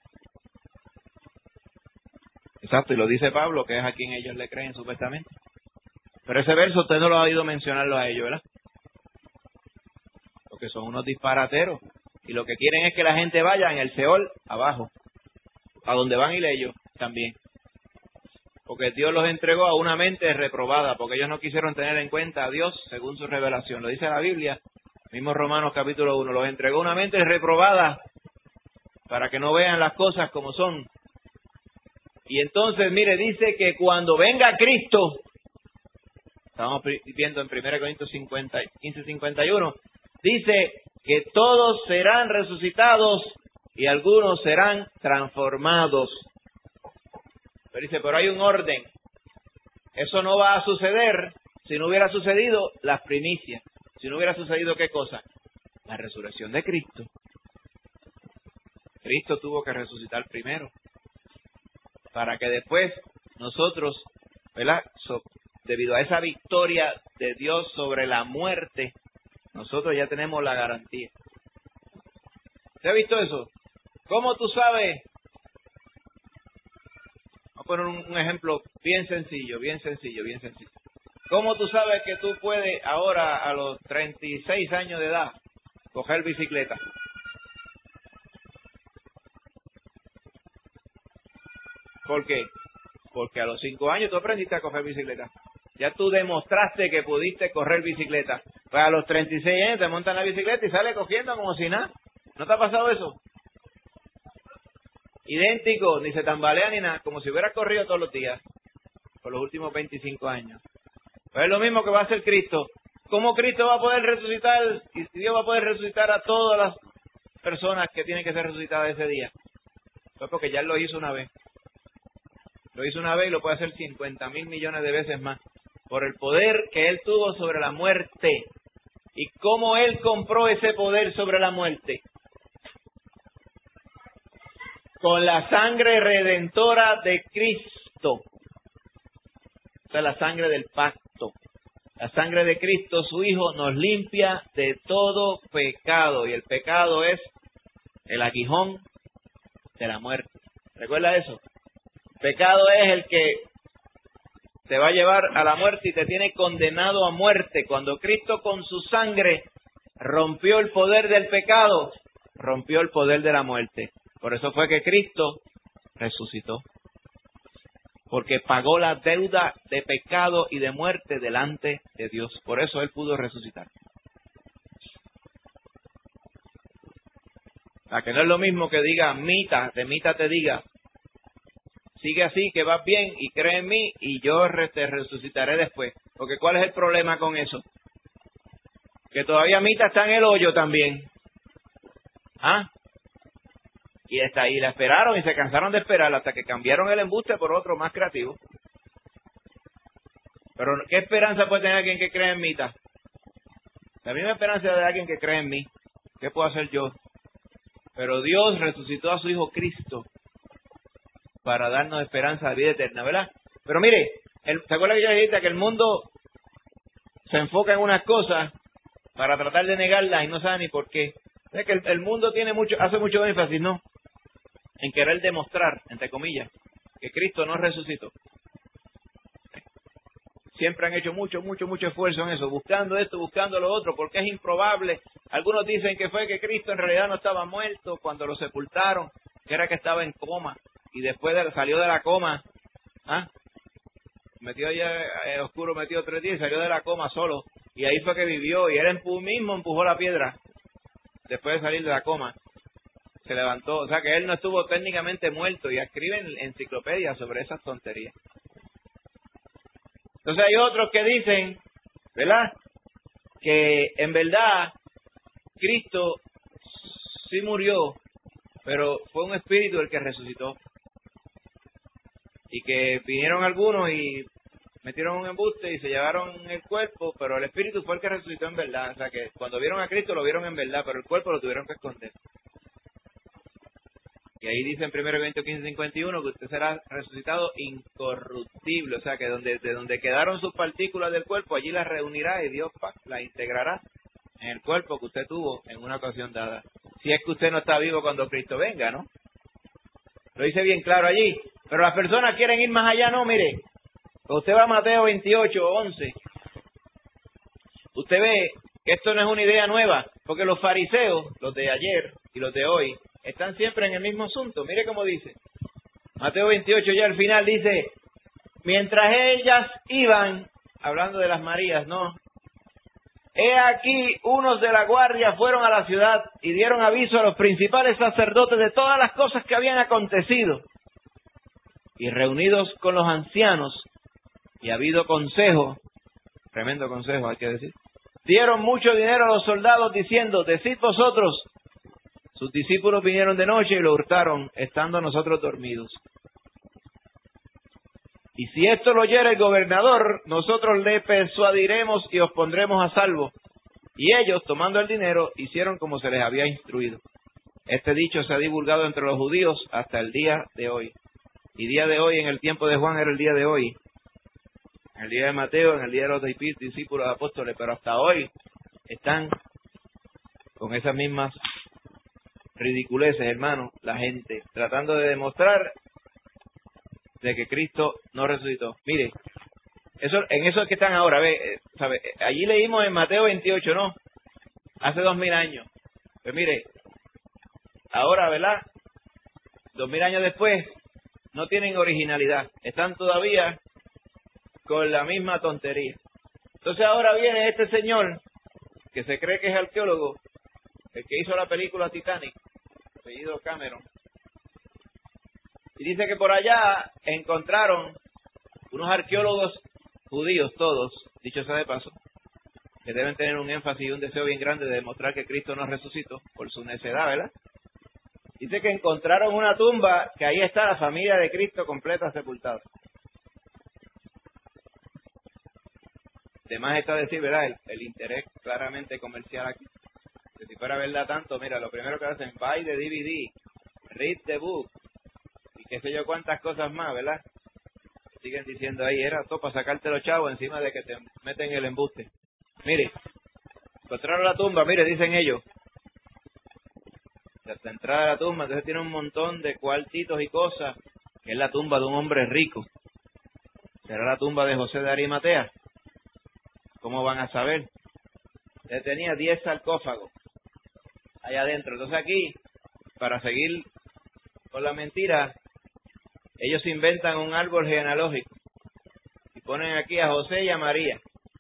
Exacto, y lo dice Pablo, que es a quien ellos le creen supuestamente. Pero ese verso usted no lo ha oído mencionarlo a ellos, ¿verdad? Porque son unos disparateros. Y lo que quieren es que la gente vaya en el Seol abajo. A donde van y ellos también. Porque Dios los entregó a una mente reprobada, porque ellos no quisieron tener en cuenta a Dios según su revelación. Lo dice la Biblia, mismo Romanos capítulo uno, los entregó a una mente reprobada para que no vean las cosas como son. Y entonces, mire, dice que cuando venga Cristo, estamos viendo en primera Corintios quince cincuenta y uno, dice que todos serán resucitados y algunos serán transformados. Pero dice, pero hay un orden. Eso no va a suceder si no hubiera sucedido las primicias. Si no hubiera sucedido, ¿qué cosa? La resurrección de Cristo. Cristo tuvo que resucitar primero. Para que después nosotros, ¿verdad? So, debido a esa victoria de Dios sobre la muerte, nosotros ya tenemos la garantía. ¿Se ha visto eso? ¿Cómo tú sabes? Vamos a poner un, un ejemplo bien sencillo, bien sencillo, bien sencillo. ¿Cómo tú sabes que tú puedes ahora a los treinta y seis años de edad coger bicicleta? ¿Por qué? Porque a los cinco años tú aprendiste a coger bicicleta. Ya tú demostraste que pudiste correr bicicleta. Pues a los treinta y seis años te montan la bicicleta y sales cogiendo como si nada. ¿No te ha pasado eso? Idéntico, ni se tambalea ni nada, como si hubiera corrido todos los días por los últimos veinticinco años. Pues es lo mismo que va a hacer Cristo. ¿Cómo Cristo va a poder resucitar y Dios va a poder resucitar a todas las personas que tienen que ser resucitadas ese día? Pues porque ya Él lo hizo una vez. Lo hizo una vez y lo puede hacer cincuenta mil millones de veces más. Por el poder que Él tuvo sobre la muerte. ¿Y cómo Él compró ese poder sobre la muerte? Con la sangre redentora de Cristo. O sea, la sangre del pacto. La sangre de Cristo, su Hijo, nos limpia de todo pecado. Y el pecado es el aguijón de la muerte. ¿Recuerda eso? Pecado es el que te va a llevar a la muerte y te tiene condenado a muerte. Cuando Cristo con su sangre rompió el poder del pecado, rompió el poder de la muerte. Por eso fue que Cristo resucitó. Porque pagó la deuda de pecado y de muerte delante de Dios. Por eso Él pudo resucitar. A que no es lo mismo que diga Mita, de Mita te diga, sigue así, que vas bien y cree en mí y yo te resucitaré después. Porque ¿cuál es el problema con eso? Que todavía Mita está en el hoyo también. ¿Ah? Y está ahí, la esperaron y se cansaron de esperar hasta que cambiaron el embuste por otro más creativo. Pero ¿qué esperanza puede tener alguien que cree en Mita? La misma esperanza de alguien que cree en mí. ¿Qué puedo hacer yo? Pero Dios resucitó a su Hijo Cristo para darnos esperanza de vida eterna, ¿verdad? Pero mire, el, ¿se acuerda que yo dije que el mundo se enfoca en unas cosas para tratar de negarlas y no saben ni por qué. Es que el, el mundo tiene mucho, hace mucho énfasis, ¿no?, en querer demostrar, entre comillas, que Cristo no resucitó. Siempre han hecho mucho, mucho, mucho esfuerzo en eso, buscando esto, buscando lo otro, porque es improbable. Algunos dicen que fue que Cristo en realidad no estaba muerto cuando lo sepultaron, que era que estaba en coma, y después de, salió de la coma, ¿ah? metió allá eh, oscuro, metió tres días y salió de la coma solo, y ahí fue que vivió, y él empu mismo empujó la piedra, después de salir de la coma, se levantó, o sea que él no estuvo técnicamente muerto, y escriben enciclopedias sobre esas tonterías. Entonces hay otros que dicen, ¿verdad?, que en verdad Cristo sí murió, pero fue un espíritu el que resucitó. Y que vinieron algunos y metieron un embuste y se llevaron el cuerpo, pero el espíritu fue el que resucitó en verdad. O sea que cuando vieron a Cristo lo vieron en verdad, pero el cuerpo lo tuvieron que esconder. Y ahí dice en primero Corintios quince, cincuenta y uno que usted será resucitado incorruptible. O sea que donde, de donde quedaron sus partículas del cuerpo, allí las reunirá y Dios pa, las integrará en el cuerpo que usted tuvo en una ocasión dada. Si es que usted no está vivo cuando Cristo venga, ¿no? Lo dice bien claro allí. Pero las personas quieren ir más allá, no, mire. Usted va a Mateo veintiocho, once. Usted ve que esto no es una idea nueva, porque los fariseos, los de ayer y los de hoy, están siempre en el mismo asunto. Mire cómo dice. Mateo veintiocho ya al final dice, mientras ellas iban, hablando de las Marías, ¿no? He aquí, unos de la guardia fueron a la ciudad y dieron aviso a los principales sacerdotes de todas las cosas que habían acontecido. Y reunidos con los ancianos, y habido consejo, tremendo consejo hay que decir, dieron mucho dinero a los soldados diciendo, decid vosotros, sus discípulos vinieron de noche y lo hurtaron, estando nosotros dormidos. Y si esto lo oyera el gobernador, nosotros le persuadiremos y os pondremos a salvo. Y ellos, tomando el dinero, hicieron como se les había instruido. Este dicho se ha divulgado entre los judíos hasta el día de hoy. Y día de hoy, en el tiempo de Juan, era el día de hoy. En el día de Mateo, en el día de los discípulos apóstoles, pero hasta hoy están con esas mismas ridiculeces, hermano, la gente, tratando de demostrar de que Cristo no resucitó. Mire, eso, en eso es que están ahora, ve, sabe, allí leímos en Mateo veintiocho, ¿no? Hace dos mil años. Pues mire, ahora, ¿verdad? Dos mil años después, no tienen originalidad, están todavía con la misma tontería. Entonces ahora viene este señor, que se cree que es arqueólogo, el que hizo la película Titanic, apellido Cameron, y dice que por allá encontraron unos arqueólogos judíos todos, dicho sea de paso, que deben tener un énfasis y un deseo bien grande de demostrar que Cristo no resucitó por su necedad, ¿verdad? Dice que encontraron una tumba, que ahí está la familia de Cristo completa sepultada. Además está decir, ¿verdad? El, el interés claramente comercial aquí. Que si fuera verdad tanto, mira, lo primero que hacen, buy the D V D, read the book, y qué sé yo cuántas cosas más, ¿verdad? Siguen diciendo ahí, era todo para sacarte los chavos encima de que te meten el embuste. Mire, encontraron la tumba, mire, dicen ellos. Hasta entrar a la tumba, entonces tiene un montón de cuartitos y cosas, que es la tumba de un hombre rico. ¿Será la tumba de José de Arimatea? ¿Cómo van a saber? Él tenía diez sarcófagos allá adentro. Entonces aquí, para seguir con la mentira, ellos inventan un árbol genealógico y ponen aquí a José y a María.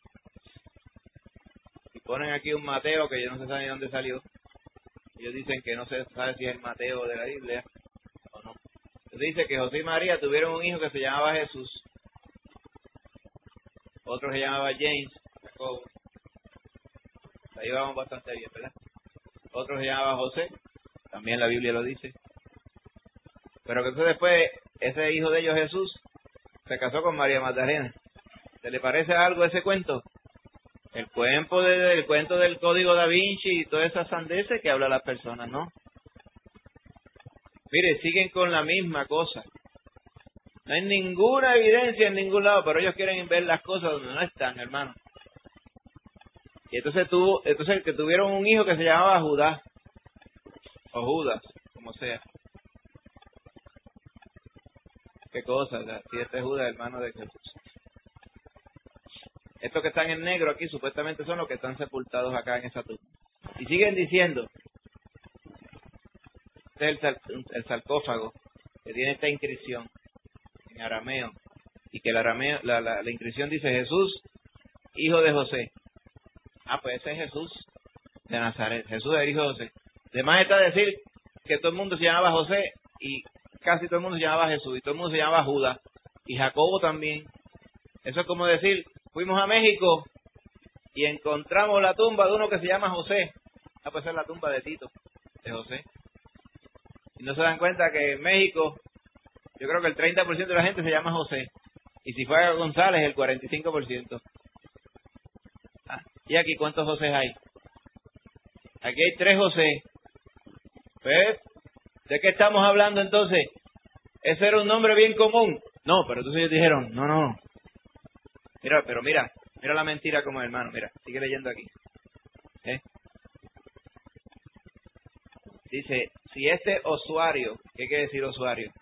Y ponen aquí un Mateo que yo no sé sabe de dónde salió. Ellos dicen que no se sabe si es el Mateo de la Biblia o no. Entonces dice que José y María tuvieron un hijo que se llamaba Jesús. Otro se llamaba James, Jacobo. Ahí vamos bastante bien, ¿verdad? Otro se llamaba José, también la Biblia lo dice. Pero que entonces después, ese hijo de ellos, Jesús, se casó con María Magdalena. ¿Se le parece algo ese cuento? El cuento, de, el cuento del Código Da Vinci y todas esas sandeces que hablan las personas, ¿no? Mire, siguen con la misma cosa. No hay ninguna evidencia en ningún lado, pero ellos quieren ver las cosas donde no están, hermano. Y entonces tuvo, entonces que tuvieron un hijo que se llamaba Judá, o Judas, como sea. Qué cosa, o sea, si este es Judas, hermano de Jesús. Estos que están en negro aquí supuestamente son los que están sepultados acá en esa tumba. Y siguen diciendo, este es el, el sarcófago que tiene esta inscripción en arameo, y que el arameo, la, la, la inscripción dice Jesús, hijo de José. Ah, pues ese es Jesús de Nazaret, Jesús el hijo de José. Además está decir que todo el mundo se llamaba José y casi todo el mundo se llamaba Jesús y todo el mundo se llamaba Judas y Jacobo también. Eso es como decir, fuimos a México y encontramos la tumba de uno que se llama José. Ah, pues esa es la tumba de Tito, de José. Y no se dan cuenta que en México, yo creo que el treinta por ciento de la gente se llama José. Y si fuera González, el cuarenta y cinco por ciento. Ah, ¿y aquí cuántos José hay? Aquí hay tres José. ¿Ves? ¿De qué estamos hablando entonces? Ese era un nombre bien común. No, pero entonces ellos dijeron, no, no. Mira, pero mira, mira la mentira como hermano, mira, sigue leyendo aquí. ¿Eh? Dice, si este usuario, ¿qué quiere decir usuario?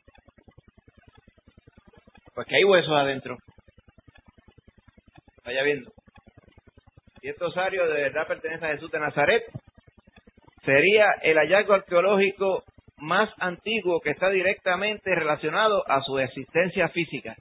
Pues que hay huesos adentro. Vaya viendo. Si este osario de verdad pertenece a Jesús de Nazaret, sería el hallazgo arqueológico más antiguo que está directamente relacionado a su existencia física.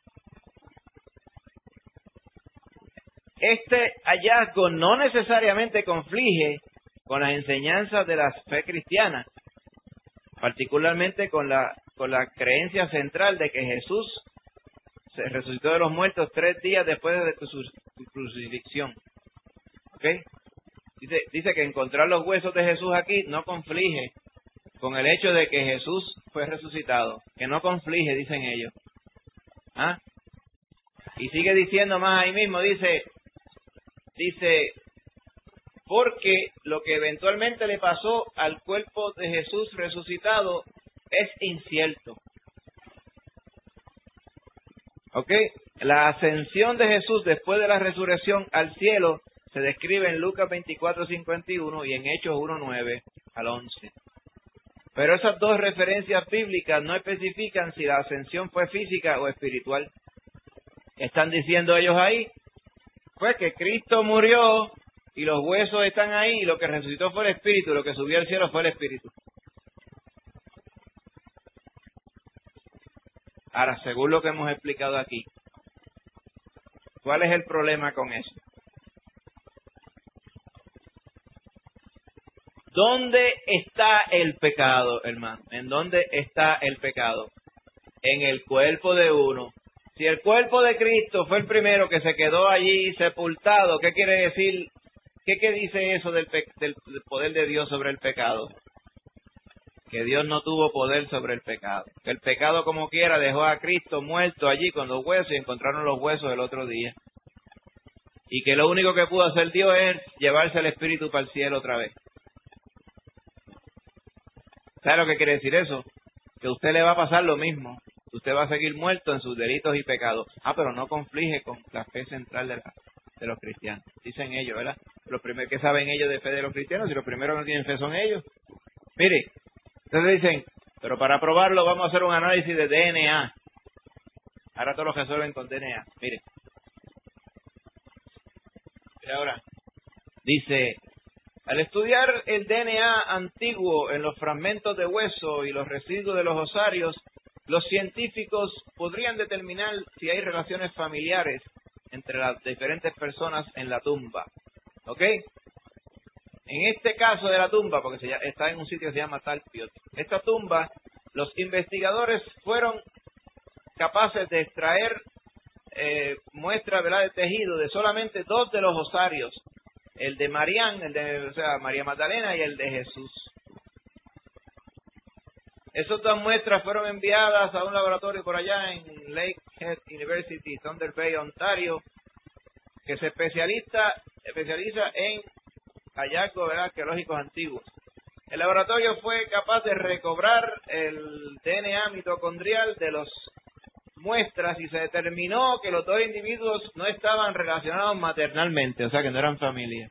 Este hallazgo no necesariamente conflige con las enseñanzas de la fe cristiana, particularmente con la, con la creencia central de que Jesús se resucitó de los muertos tres días después de su crucifixión. ¿Ok? Dice, dice que encontrar los huesos de Jesús aquí no conflige con el hecho de que Jesús fue resucitado, que no conflige, dicen ellos. ¿Ah? Y sigue diciendo más ahí mismo, dice, dice, porque lo que eventualmente le pasó al cuerpo de Jesús resucitado es incierto. ¿Ok? La ascensión de Jesús después de la resurrección al cielo se describe en Lucas veinticuatro cincuenta y uno y en Hechos uno nueve al once. Pero esas dos referencias bíblicas no especifican si la ascensión fue física o espiritual. Están diciendo ellos ahí, pues que Cristo murió y los huesos están ahí y lo que resucitó fue el espíritu, lo que subió al cielo fue el espíritu. Ahora, según lo que hemos explicado aquí, ¿cuál es el problema con eso? ¿Dónde está el pecado, hermano? ¿En dónde está el pecado? En el cuerpo de uno. Si el cuerpo de Cristo fue el primero que se quedó allí sepultado, ¿qué quiere decir? ¿Qué, qué dice eso del, pe del poder de Dios sobre el pecado? Que Dios no tuvo poder sobre el pecado. Que el pecado como quiera dejó a Cristo muerto allí con los huesos y encontraron los huesos el otro día. Y que lo único que pudo hacer Dios es llevarse el espíritu para el cielo otra vez. ¿Sabe lo que quiere decir eso? Que a usted le va a pasar lo mismo. Usted va a seguir muerto en sus delitos y pecados. Ah, pero no conflige con la fe central de, la, de los cristianos. Dicen ellos, ¿verdad? Los primeros que saben ellos de fe de los cristianos, y los primeros que no tienen fe son ellos. Mire, entonces dicen, pero para probarlo vamos a hacer un análisis de D N A. Ahora todos los resuelven con D N A. Mire. Mire ahora. Dice, al estudiar el D N A antiguo en los fragmentos de hueso y los residuos de los osarios, los científicos podrían determinar si hay relaciones familiares entre las diferentes personas en la tumba. ¿Ok? En este caso de la tumba, porque se llama, está en un sitio que se llama Talpiot, esta tumba, los investigadores fueron capaces de extraer eh, muestras, ¿verdad?, de tejido de solamente dos de los osarios, el de Marián, el de, o sea, María Magdalena y el de Jesús. Esas dos muestras fueron enviadas a un laboratorio por allá en Lakehead University, Thunder Bay, Ontario, que se especializa, especializa en hallazgos, ¿verdad?, arqueológicos antiguos. El laboratorio fue capaz de recobrar el D N A mitocondrial de los muestras y se determinó que los dos individuos no estaban relacionados maternalmente, o sea que no eran familia.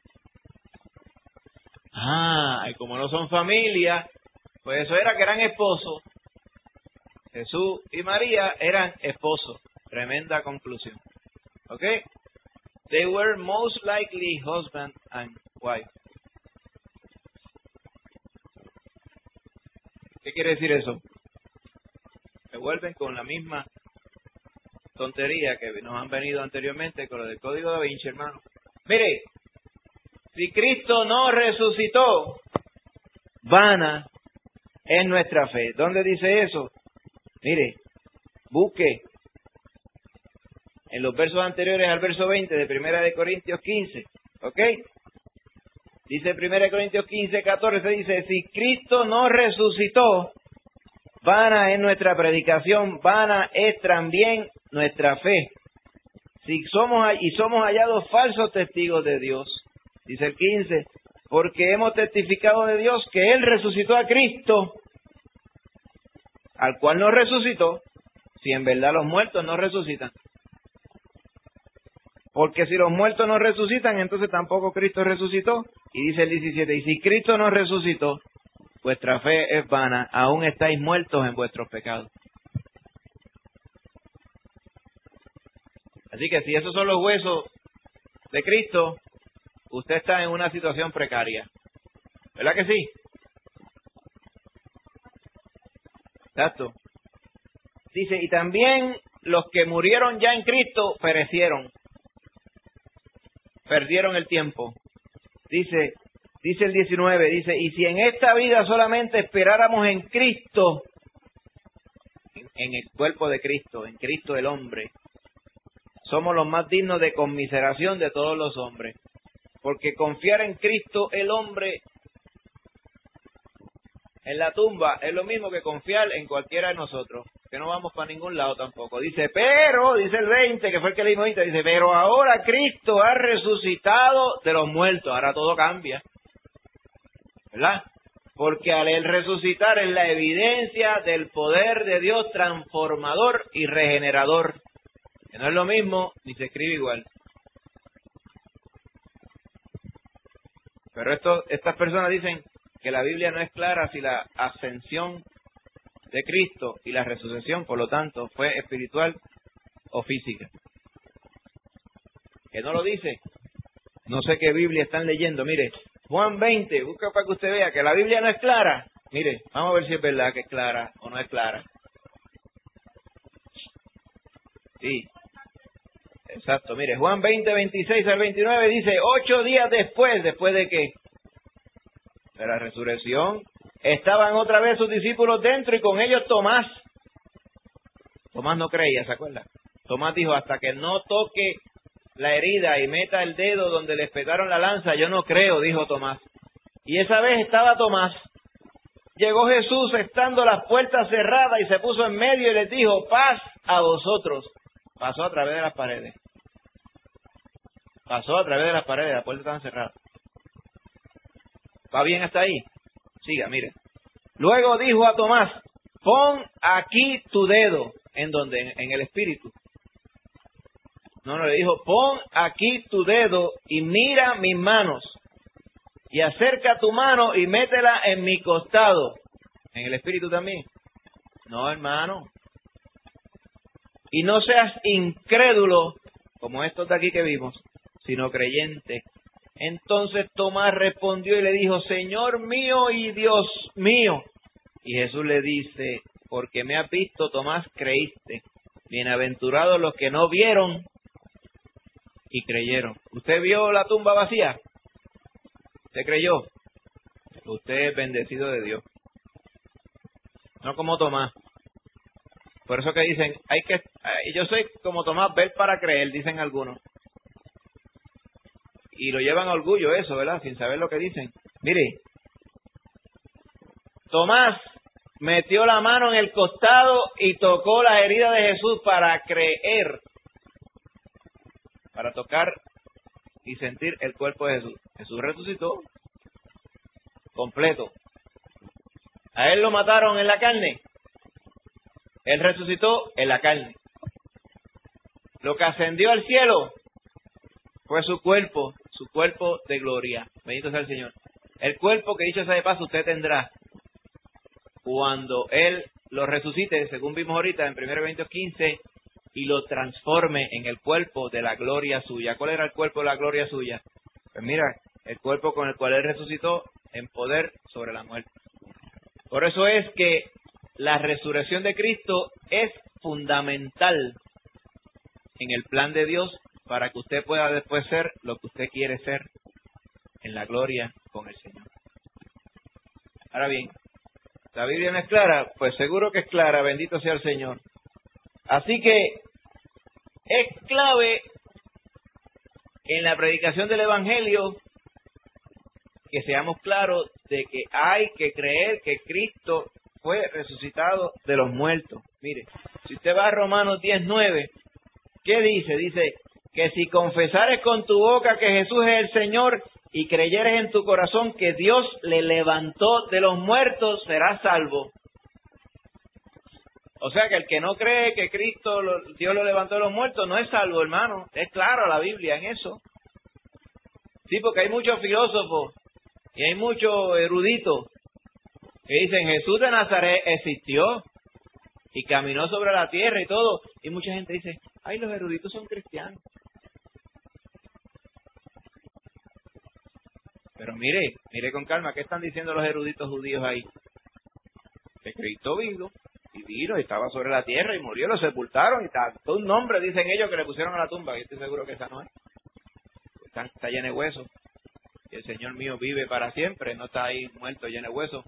Ah, y como no son familia, pues eso era que eran esposos. Jesús y María eran esposos. Tremenda conclusión. ¿Ok? They were most likely husband and wife. ¿Qué quiere decir eso? Se vuelven con la misma tontería que nos han venido anteriormente con lo del código da Vinci, hermano. Mire, si Cristo no resucitó, vana es nuestra fe. ¿Dónde dice eso? Mire, busque en los versos anteriores al verso veinte de Primera de Corintios quince, ¿ok? Dice Primera de Corintios quince, catorce, dice, si Cristo no resucitó, vana es nuestra predicación, vana es también nuestra fe. Si somos y somos hallados falsos testigos de Dios, dice el quince, porque hemos testificado de Dios que Él resucitó a Cristo, al cual no resucitó, si en verdad los muertos no resucitan. Porque si los muertos no resucitan, entonces tampoco Cristo resucitó. Y dice el diecisiete, y si Cristo no resucitó, vuestra fe es vana, aún estáis muertos en vuestros pecados. Así que si esos son los huesos de Cristo, usted está en una situación precaria. ¿Verdad que sí? Exacto. Dice, y también los que murieron ya en Cristo perecieron. Perdieron el tiempo. Dice, dice el diecinueve, dice, y si en esta vida solamente esperáramos en Cristo, en, en el cuerpo de Cristo, en Cristo el hombre, somos los más dignos de conmiseración de todos los hombres. Porque confiar en Cristo el hombre en la tumba es lo mismo que confiar en cualquiera de nosotros, que no vamos para ningún lado tampoco. Dice, pero, dice el veinte, que fue el que leímos ahorita, dice, pero ahora Cristo ha resucitado de los muertos, ahora todo cambia, ¿verdad? Porque al él resucitar es la evidencia del poder de Dios transformador y regenerador, que no es lo mismo, ni se escribe igual. Pero esto, estas personas dicen que la Biblia no es clara si la ascensión de Cristo y la resurrección, por lo tanto, fue espiritual o física. ¿Que no lo dice? No sé qué Biblia están leyendo. Mire, Juan veinte, busca para que usted vea que la Biblia no es clara. Mire, vamos a ver si es verdad que es clara o no es clara. Sí, exacto. Mire, Juan veinte, veintiséis al veintinueve dice, ocho días después, ¿después de qué? De la resurrección, estaban otra vez sus discípulos dentro y con ellos Tomás. Tomás no creía, ¿se acuerda? Tomás dijo, hasta que no toque la herida y meta el dedo donde le espetaron la lanza, yo no creo, dijo Tomás. Y esa vez estaba Tomás. Llegó Jesús estando las puertas cerradas y se puso en medio y les dijo, paz a vosotros. Pasó a través de las paredes. Pasó a través de las paredes, las puertas estaban cerradas. ¿Va bien hasta ahí? Siga, mire. Luego dijo a Tomás, pon aquí tu dedo. ¿En dónde? En, en el espíritu. No, no, le dijo, pon aquí tu dedo y mira mis manos. Y acerca tu mano y métela en mi costado. ¿En el espíritu también? No, hermano. Y no seas incrédulo, como estos de aquí que vimos, sino creyente. Entonces Tomás respondió y le dijo, Señor mío y Dios mío. Y Jesús le dice, porque me has visto, Tomás, creíste. Bienaventurados los que no vieron y creyeron. ¿Usted vio la tumba vacía? ¿Usted creyó? Usted es bendecido de Dios. No como Tomás. Por eso que dicen, hay que, yo soy como Tomás, ver para creer, dicen algunos. Y lo llevan a orgullo eso, ¿verdad? Sin saber lo que dicen. Mire, Tomás metió la mano en el costado y tocó la herida de Jesús para creer, para tocar y sentir el cuerpo de Jesús. Jesús resucitó completo. A él lo mataron en la carne. Él resucitó en la carne. Lo que ascendió al cielo fue su cuerpo, su cuerpo de gloria. Bendito sea el Señor. El cuerpo que, dicho sea de paso, usted tendrá cuando Él lo resucite, según vimos ahorita en primero Corintios quince, y lo transforme en el cuerpo de la gloria suya. ¿Cuál era el cuerpo de la gloria suya? Pues mira, el cuerpo con el cual Él resucitó en poder sobre la muerte. Por eso es que la resurrección de Cristo es fundamental en el plan de Dios para que usted pueda después ser lo que usted quiere ser en la gloria con el Señor. Ahora bien, ¿la Biblia no es clara? Pues seguro que es clara, bendito sea el Señor. Así que es clave en la predicación del Evangelio que seamos claros de que hay que creer que Cristo fue resucitado de los muertos. Mire, si usted va a Romanos diez nueve, ¿qué dice? Dice que si confesares con tu boca que Jesús es el Señor y creyeres en tu corazón que Dios le levantó de los muertos, serás salvo. O sea que el que no cree que Cristo, lo, Dios lo levantó de los muertos, no es salvo, hermano. Es claro la Biblia en eso. Sí, porque hay muchos filósofos y hay muchos eruditos que dicen Jesús de Nazaret existió y caminó sobre la tierra y todo. Y mucha gente dice, ay, los eruditos son cristianos. Pero mire, mire con calma, ¿qué están diciendo los eruditos judíos ahí? Que Cristo vino y vino y estaba sobre la tierra y murió, lo sepultaron y tal. Todo un nombre dicen ellos que le pusieron a la tumba. Yo estoy seguro que esa no es. Está, está llena de huesos. Y el Señor mío vive para siempre, no está ahí muerto, lleno de huesos.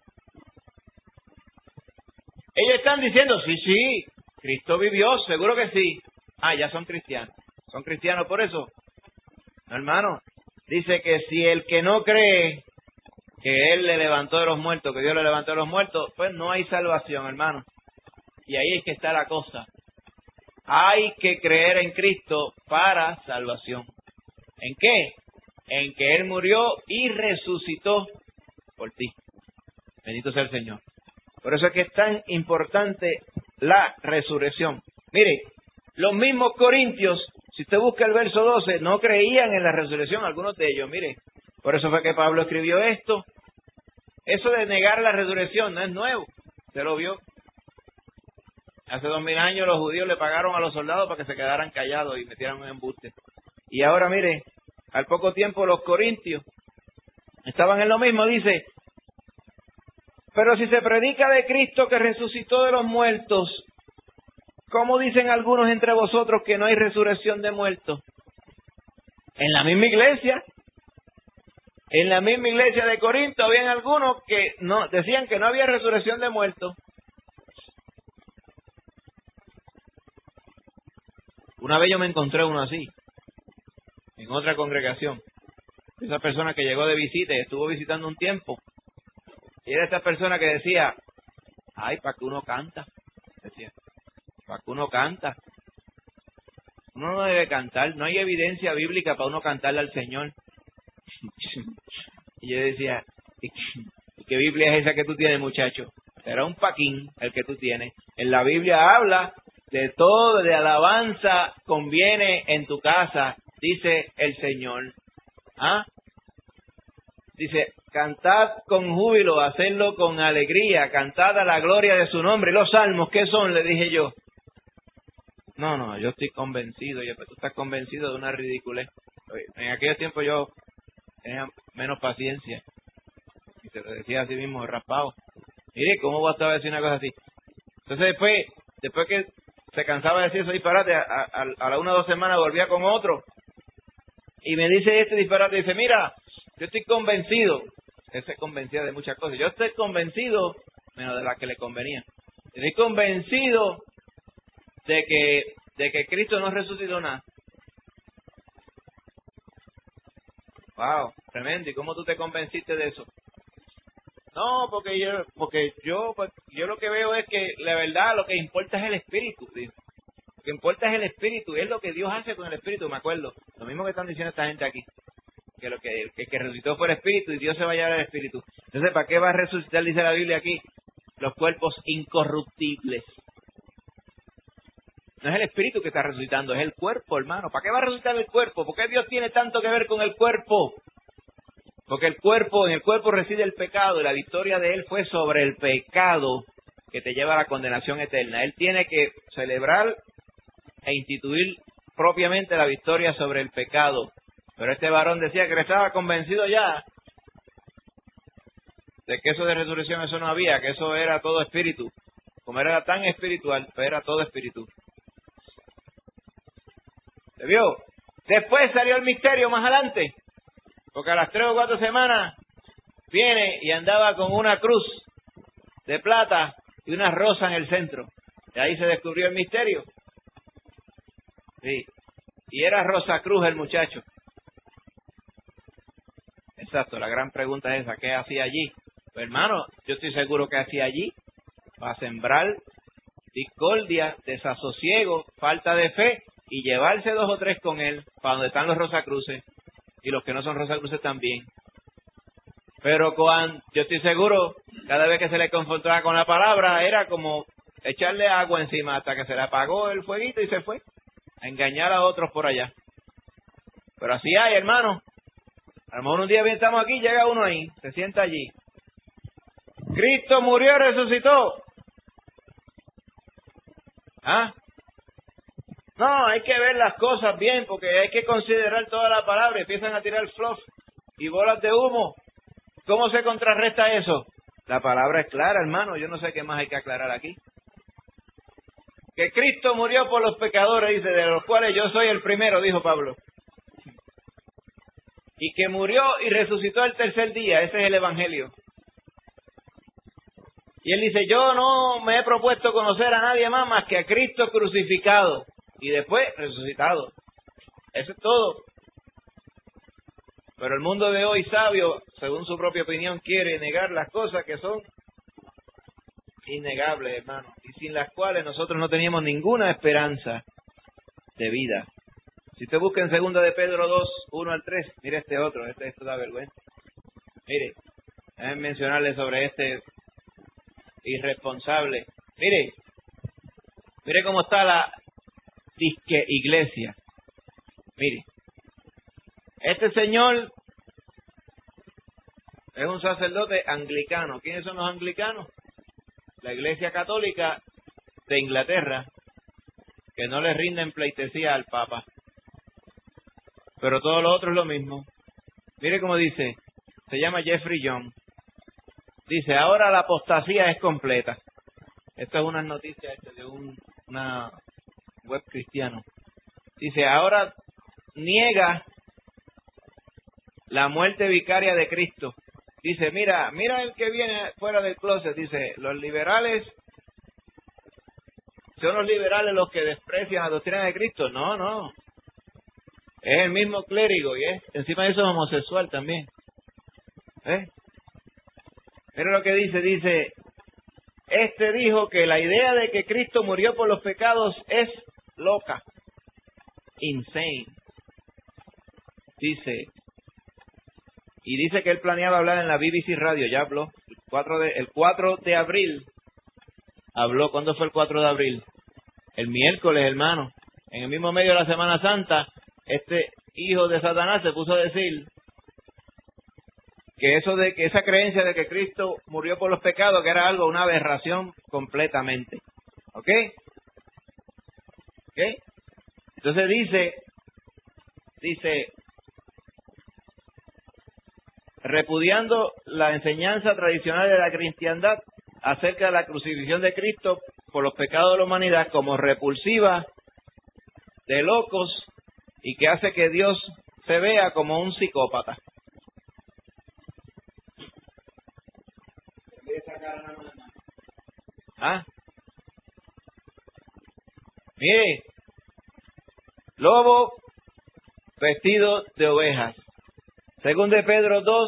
Ellos están diciendo, sí, sí, Cristo vivió, seguro que sí. Ah, ya son cristianos. ¿Son cristianos por eso? No, hermano. Dice que si el que no cree que Él le levantó de los muertos, que Dios le levantó de los muertos, pues no hay salvación, hermano. Y ahí es que está la cosa. Hay que creer en Cristo para salvación. ¿En qué? En que Él murió y resucitó por ti. Bendito sea el Señor. Por eso es que es tan importante la resurrección. Mire, los mismos corintios, si usted busca el verso doce, no creían en la resurrección, algunos de ellos, mire. Por eso fue que Pablo escribió esto. Eso de negar la resurrección no es nuevo, usted lo vio. Hace dos mil años los judíos le pagaron a los soldados para que se quedaran callados y metieran un embuste. Y ahora, mire, al poco tiempo los corintios estaban en lo mismo, dice, pero si se predica de Cristo que resucitó de los muertos, ¿cómo dicen algunos entre vosotros que no hay resurrección de muertos? En la misma iglesia, en la misma iglesia de Corinto, habían algunos que no decían que no había resurrección de muertos. Una vez yo me encontré uno así, en otra congregación. Esa persona que llegó de visita y estuvo visitando un tiempo. Y era esa persona que decía, ay, ¿para qué uno canta? Decía, ¿para qué uno canta? Uno no debe cantar, no hay evidencia bíblica para uno cantarle al Señor. Y yo decía, ¿y qué Biblia es esa que tú tienes, muchacho? Era un paquín el que tú tienes. En la Biblia habla de todo, de alabanza conviene en tu casa, dice el Señor. ¿Ah? Dice, cantad con júbilo, hacedlo con alegría, cantad a la gloria de su nombre. ¿Y los salmos qué son? Le dije yo. No, no, yo estoy convencido. Yo, pero tú estás convencido de una ridiculez. En aquellos tiempos yo tenía menos paciencia. Y te lo decía así mismo, raspado. Mire, ¿cómo vas a decir una cosa así? Entonces después, después que se cansaba de decir eso disparate, a, a, a la una o dos semanas volvía con otro. Y me dice este disparate, dice, mira, yo estoy convencido. Él se convencía de muchas cosas. Yo estoy convencido, menos de las que le convenía. Estoy convencido de que, de que Cristo no resucitó nada. Wow, tremendo. ¿Y cómo tú te convenciste de eso? No, porque yo, porque yo, pues, yo lo que veo es que la verdad lo que importa es el espíritu. ¿Sí? Lo que importa es el espíritu, es lo que Dios hace con el espíritu, me acuerdo. Lo mismo que están diciendo esta gente aquí. Que lo que, que, que resucitó fue el espíritu y Dios se va a llevar el espíritu. Entonces, ¿para qué va a resucitar, dice la Biblia aquí? Los cuerpos incorruptibles. No es el espíritu que está resucitando, es el cuerpo, hermano. ¿Para qué va a resucitar el cuerpo? ¿Por qué Dios tiene tanto que ver con el cuerpo? Porque el cuerpo, en el cuerpo reside el pecado y la victoria de Él fue sobre el pecado que te lleva a la condenación eterna. Él tiene que celebrar e instituir propiamente la victoria sobre el pecado. Pero este varón decía que estaba convencido ya de que eso de resurrección, eso no había, que eso era todo espíritu. Como era tan espiritual, pues era todo espíritu. ¿Se vio? Después salió el misterio más adelante, porque a las tres o cuatro semanas viene y andaba con una cruz de plata y una rosa en el centro. Y ahí se descubrió el misterio. Sí. Y era Rosa Cruz el muchacho. Exacto, la gran pregunta es esa, ¿qué hacía allí? Pues hermano, yo estoy seguro que hacía allí para sembrar discordia, desasosiego, falta de fe y llevarse dos o tres con él para donde están los Rosacruces y los que no son Rosacruces también. Pero cuando, yo estoy seguro, cada vez que se le confrontaba con la palabra era como echarle agua encima hasta que se le apagó el fueguito y se fue a engañar a otros por allá. Pero así hay, hermano. A lo mejor un día bien estamos aquí, llega uno ahí, se sienta allí. Cristo murió y resucitó. ¿Ah? No, hay que ver las cosas bien, porque hay que considerar toda la palabra. Empiezan a tirar fluff y bolas de humo. ¿Cómo se contrarresta eso? La palabra es clara, hermano. Yo no sé qué más hay que aclarar aquí. Que Cristo murió por los pecadores, dice, de los cuales yo soy el primero, dijo Pablo. Y que murió y resucitó el tercer día. Ese es el Evangelio. Y él dice, yo no me he propuesto conocer a nadie más más que a Cristo crucificado y después resucitado. Eso es todo. Pero el mundo de hoy sabio, según su propia opinión, quiere negar las cosas que son innegables, hermano, y sin las cuales nosotros no teníamos ninguna esperanza de vida. Si usted busca en segunda de Pedro dos, uno al tres, mire este otro, este esto da vergüenza. Mire, déjenme mencionarle sobre este irresponsable. Mire, mire cómo está la disque iglesia. Mire, este señor es un sacerdote anglicano. ¿Quiénes son los anglicanos? La iglesia católica de Inglaterra, que no le rinden pleitesía al Papa. Pero todo lo otro es lo mismo. Mire cómo dice, se llama Jeffrey Young. Dice, ahora la apostasía es completa. Esto es una noticia de un, una web cristiano. Dice, ahora niega la muerte vicaria de Cristo. Dice, mira, mira el que viene fuera del closet. Dice, los liberales, ¿son los liberales los que desprecian la doctrina de Cristo? No, no. Es el mismo clérigo y es, encima de eso es homosexual también. ¿Eh? Mira lo que dice, dice, este dijo que la idea de que Cristo murió por los pecados es loca, insane. Dice, y dice que él planeaba hablar en la B B C Radio, ya habló, el cuatro de, el cuatro de abril, habló. ¿Cuándo fue el cuatro de abril? El miércoles, hermano, en el mismo medio de la Semana Santa, este hijo de Satanás se puso a decir que eso de que esa creencia de que Cristo murió por los pecados, que era algo, una aberración completamente. ¿Ok? ¿Ok? Entonces dice, dice, repudiando la enseñanza tradicional de la cristiandad acerca de la crucifixión de Cristo por los pecados de la humanidad como repulsiva, de locos, y que hace que Dios se vea como un psicópata. ¿Ah? Mire, lobo vestido de ovejas. Según de Pedro dos,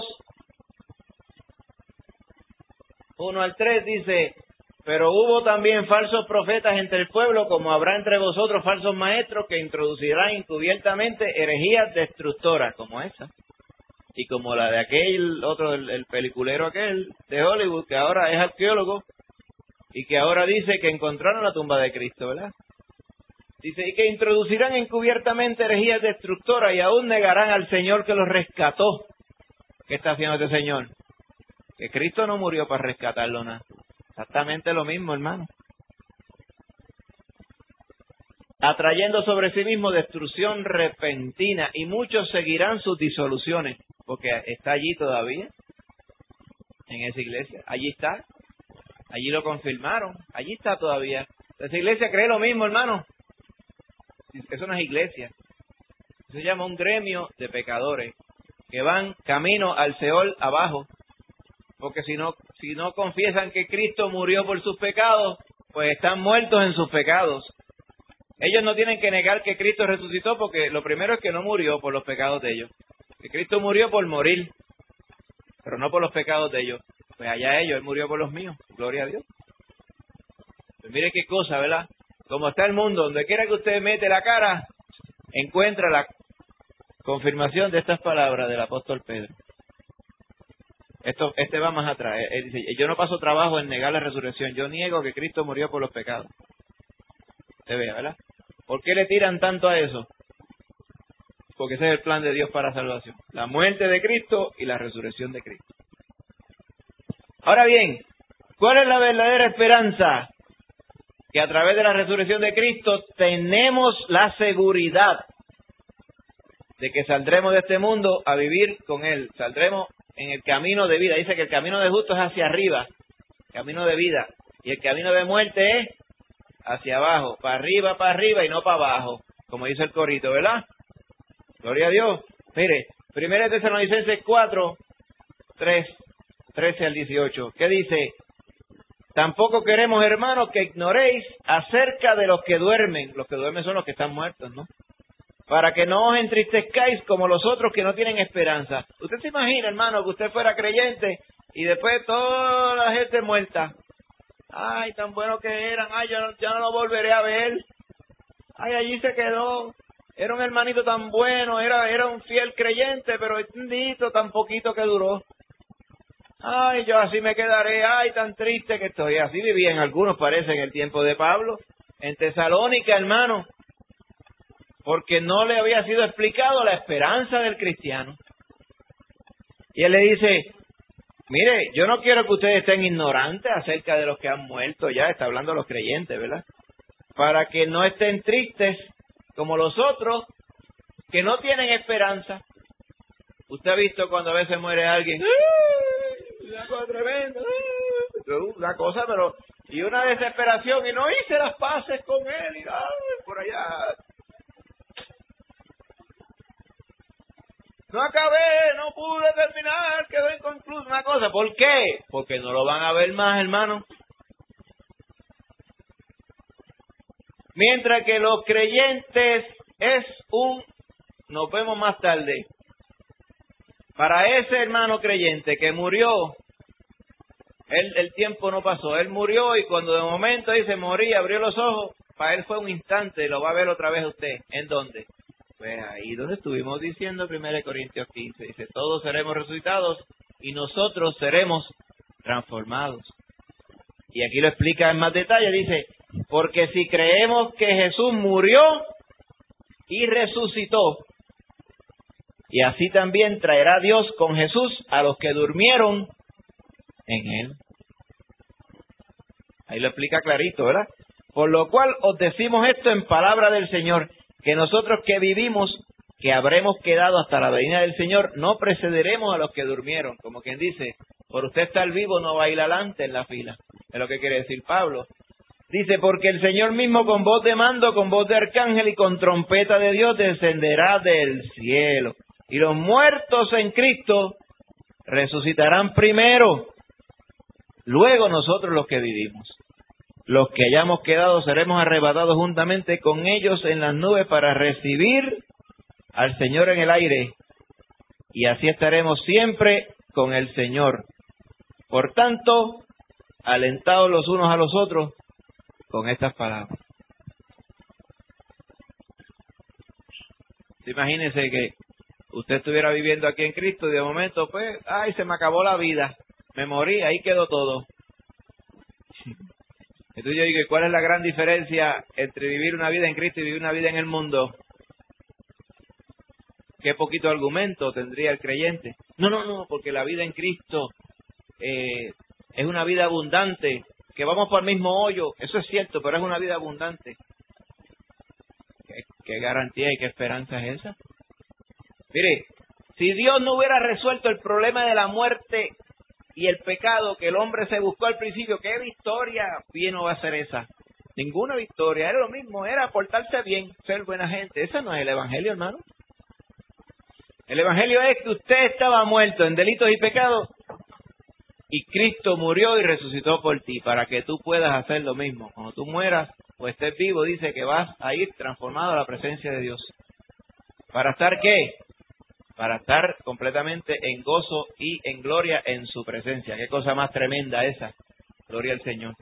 uno al tres dice, pero hubo también falsos profetas entre el pueblo, como habrá entre vosotros falsos maestros que introducirán encubiertamente herejías destructoras, como esa. Y como la de aquel otro, el, el peliculero aquel de Hollywood, que ahora es arqueólogo, y que ahora dice que encontraron la tumba de Cristo, ¿verdad? Dice, y que introducirán encubiertamente herejías destructoras y aún negarán al Señor que los rescató. ¿Qué está haciendo este Señor? Que Cristo no murió para rescatarlo nada. Exactamente lo mismo, hermano. Atrayendo sobre sí mismo destrucción repentina, y muchos seguirán sus disoluciones, porque está allí todavía, en esa iglesia. Allí está. Allí lo confirmaron. Allí está todavía. Esa iglesia cree lo mismo, hermano. Eso no es iglesia. Eso se llama un gremio de pecadores que van camino al Seol abajo. Porque si no, si no confiesan que Cristo murió por sus pecados, pues están muertos en sus pecados. Ellos no tienen que negar que Cristo resucitó, porque lo primero es que no murió por los pecados de ellos. Que Cristo murió por morir, pero no por los pecados de ellos. Pues allá ellos, Él murió por los míos. Gloria a Dios. Pues mire qué cosa, ¿verdad? Como está el mundo, donde quiera que usted mete la cara, encuentra la confirmación de estas palabras del apóstol Pedro. Esto, este va más atrás. Él dice, yo no paso trabajo en negar la resurrección. Yo niego que Cristo murió por los pecados. Se vea, ¿verdad? ¿Por qué le tiran tanto a eso? Porque ese es el plan de Dios para salvación. La muerte de Cristo y la resurrección de Cristo. Ahora bien, ¿cuál es la verdadera esperanza? Que a través de la resurrección de Cristo tenemos la seguridad de que saldremos de este mundo a vivir con Él. Saldremos en el camino de vida. Dice que el camino de justo es hacia arriba, camino de vida. Y el camino de muerte es hacia abajo, para arriba, para arriba y no para abajo, como dice el corito, ¿verdad? Gloria a Dios. Mire, primera de Tesalonicenses cuatro, tres, trece al dieciocho. ¿Qué dice? Tampoco queremos, hermanos, que ignoréis acerca de los que duermen. Los que duermen son los que están muertos, ¿no? Para que no os entristezcáis como los otros que no tienen esperanza. Usted se imagina, hermano, que usted fuera creyente y después toda la gente muerta. Ay, tan buenos que eran. Ay, yo no, ya no lo volveré a ver. Ay, allí se quedó. Era un hermanito tan bueno, era, era un fiel creyente, pero bendito, tan poquito que duró. Ay, yo así me quedaré, ay, tan triste que estoy. Así vivían algunos, parece, en el tiempo de Pablo, en Tesalónica, hermano, porque no le había sido explicado la esperanza del cristiano. Y él le dice, mire, yo no quiero que ustedes estén ignorantes acerca de los que han muerto ya, está hablando de los creyentes, ¿verdad? Para que no estén tristes como los otros que no tienen esperanza. Usted ha visto cuando a veces muere alguien, una cosa tremenda, una cosa, pero, y una desesperación, y no hice las paces con él, y ay, por allá. No acabé, no pude terminar, quedó inconcluso, una cosa. ¿Por qué? Porque no lo van a ver más, hermano. Mientras que los creyentes es un, nos vemos más tarde. Para ese hermano creyente que murió, él, el tiempo no pasó, él murió y cuando de momento dice morí, abrió los ojos, para él fue un instante, lo va a ver otra vez usted. ¿En dónde? Pues ahí donde estuvimos diciendo primera Corintios quince, dice, todos seremos resucitados y nosotros seremos transformados. Y aquí lo explica en más detalle, dice, porque si creemos que Jesús murió y resucitó, y así también traerá Dios con Jesús a los que durmieron en Él. Ahí lo explica clarito, ¿verdad? Por lo cual os decimos esto en palabra del Señor, que nosotros que vivimos, que habremos quedado hasta la venida del Señor, no precederemos a los que durmieron. Como quien dice, por usted estar vivo no va a ir adelante en la fila. Es lo que quiere decir Pablo. Dice, porque el Señor mismo con voz de mando, con voz de arcángel y con trompeta de Dios descenderá del cielo. Y los muertos en Cristo resucitarán primero. Luego nosotros los que vivimos. Los que hayamos quedado seremos arrebatados juntamente con ellos en las nubes para recibir al Señor en el aire. Y así estaremos siempre con el Señor. Por tanto, alentados los unos a los otros con estas palabras. Imagínense que usted estuviera viviendo aquí en Cristo y de momento, pues, ay, se me acabó la vida, me morí, ahí quedó todo. Entonces yo digo, ¿cuál es la gran diferencia entre vivir una vida en Cristo y vivir una vida en el mundo? Qué poquito argumento tendría el creyente. No, no, no, porque la vida en Cristo eh, es una vida abundante, que vamos por el mismo hoyo, eso es cierto, pero es una vida abundante. ¿Qué, qué garantía y qué esperanza es esa? Mire, si Dios no hubiera resuelto el problema de la muerte y el pecado que el hombre se buscó al principio, ¿qué victoria vino va a ser esa? Ninguna victoria, era lo mismo, era portarse bien, ser buena gente. Ese no es el evangelio, hermano. El evangelio es que usted estaba muerto en delitos y pecados y Cristo murió y resucitó por ti para que tú puedas hacer lo mismo. Cuando tú mueras o estés vivo, dice que vas a ir transformado a la presencia de Dios. ¿Para estar qué? Para estar completamente en gozo y en gloria en su presencia. Qué cosa más tremenda esa. Gloria al Señor.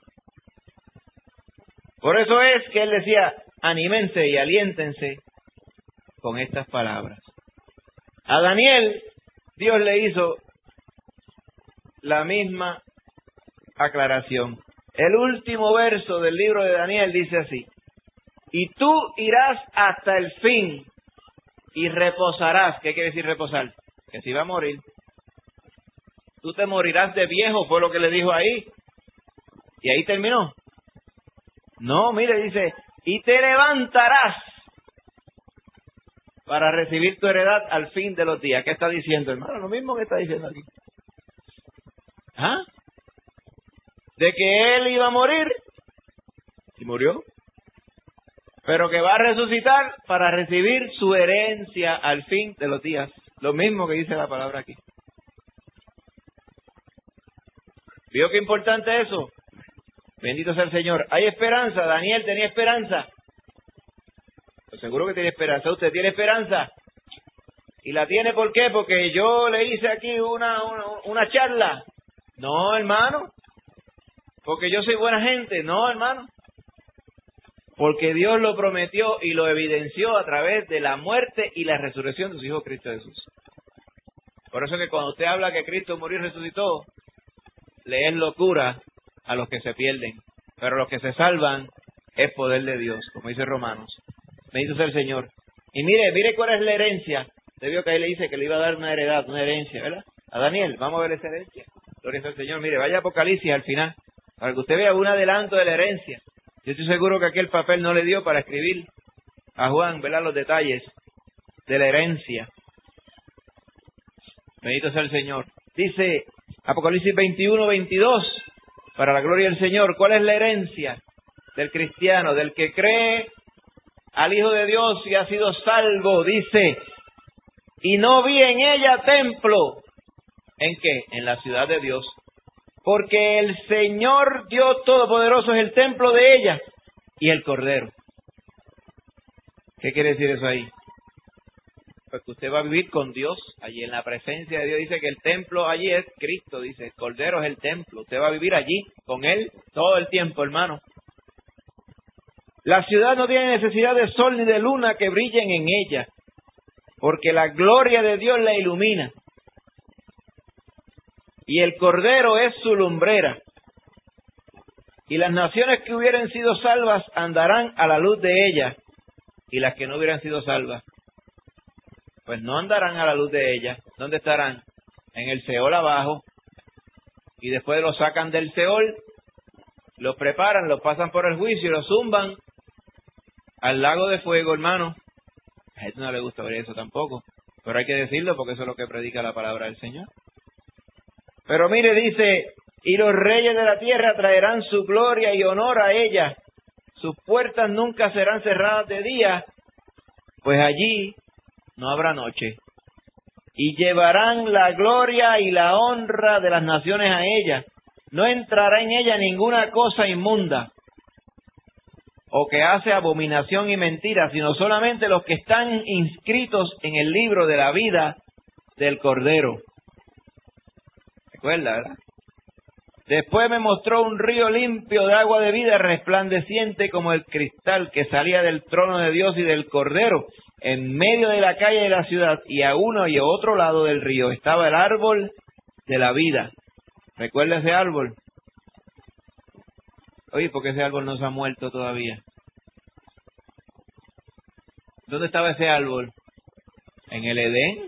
Por eso es que él decía, anímense y aliéntense con estas palabras. A Daniel, Dios le hizo la misma aclaración. El último verso del libro de Daniel dice así: y tú irás hasta el fin y reposarás. ¿Qué quiere decir reposar? Que si va a morir. Tú te morirás de viejo, fue lo que le dijo ahí. Y ahí terminó. No, mire, dice, y te levantarás para recibir tu heredad al fin de los días. ¿Qué está diciendo, hermano? Lo mismo que está diciendo aquí. ¿Ah? De que él iba a morir y murió, pero que va a resucitar para recibir su herencia al fin de los días. Lo mismo que dice la palabra aquí. ¿Vio qué importante eso? Bendito sea el Señor. Hay esperanza. Daniel tenía esperanza. Pues seguro que tiene esperanza. ¿Usted tiene esperanza? ¿Y la tiene por qué? Porque yo le hice aquí una, una, una charla. No, hermano. Porque yo soy buena gente. No, hermano. Porque Dios lo prometió y lo evidenció a través de la muerte y la resurrección de su Hijo Cristo Jesús. Por eso que cuando usted habla que Cristo murió y resucitó, le es locura a los que se pierden. Pero los que se salvan es poder de Dios, como dice Romanos. Bendito sea el Señor. Y mire, mire cuál es la herencia. Usted vio que ahí le dice que le iba a dar una heredad, una herencia, ¿verdad? A Daniel, vamos a ver esa herencia. Gloria al Señor. Mire, vaya a Apocalipsis al final, para que usted vea un adelanto de la herencia. Yo estoy seguro que aquel papel no le dio para escribir a Juan, ¿verdad?, los detalles de la herencia. Bendito sea el Señor. Dice Apocalipsis veintiuno, veintidós, para la gloria del Señor. ¿Cuál es la herencia del cristiano, del que cree al Hijo de Dios y ha sido salvo? Dice, y no vi en ella templo. ¿En qué? En la ciudad de Dios. Porque el Señor Dios Todopoderoso es el templo de ella y el Cordero. ¿Qué quiere decir eso ahí? Pues que usted va a vivir con Dios, allí en la presencia de Dios. Dice que el templo allí es Cristo, dice, el Cordero es el templo. Usted va a vivir allí, con Él, todo el tiempo, hermano. La ciudad no tiene necesidad de sol ni de luna que brillen en ella, porque la gloria de Dios la ilumina. Y el Cordero es su lumbrera. Y las naciones que hubieran sido salvas andarán a la luz de ella, y las que no hubieran sido salvas, pues no andarán a la luz de ella. ¿Dónde estarán? En el Seol abajo. Y después los sacan del Seol, los preparan, los pasan por el juicio y los zumban al lago de fuego, hermano. A gente no le gusta ver eso tampoco, pero hay que decirlo porque eso es lo que predica la palabra del Señor. Pero mire, dice, y los reyes de la tierra traerán su gloria y honor a ella. Sus puertas nunca serán cerradas de día, pues allí no habrá noche. Y llevarán la gloria y la honra de las naciones a ella. No entrará en ella ninguna cosa inmunda, o que hace abominación y mentira, sino solamente los que están inscritos en el libro de la vida del Cordero. ¿Recuerda, verdad? Después me mostró un río limpio de agua de vida, resplandeciente como el cristal, que salía del trono de Dios y del Cordero. En medio de la calle de la ciudad, y a uno y a otro lado del río, estaba el árbol de la vida. ¿Recuerda ese árbol? Oye, ¿por qué ese árbol no se ha muerto todavía? ¿Dónde estaba ese árbol? En el Edén.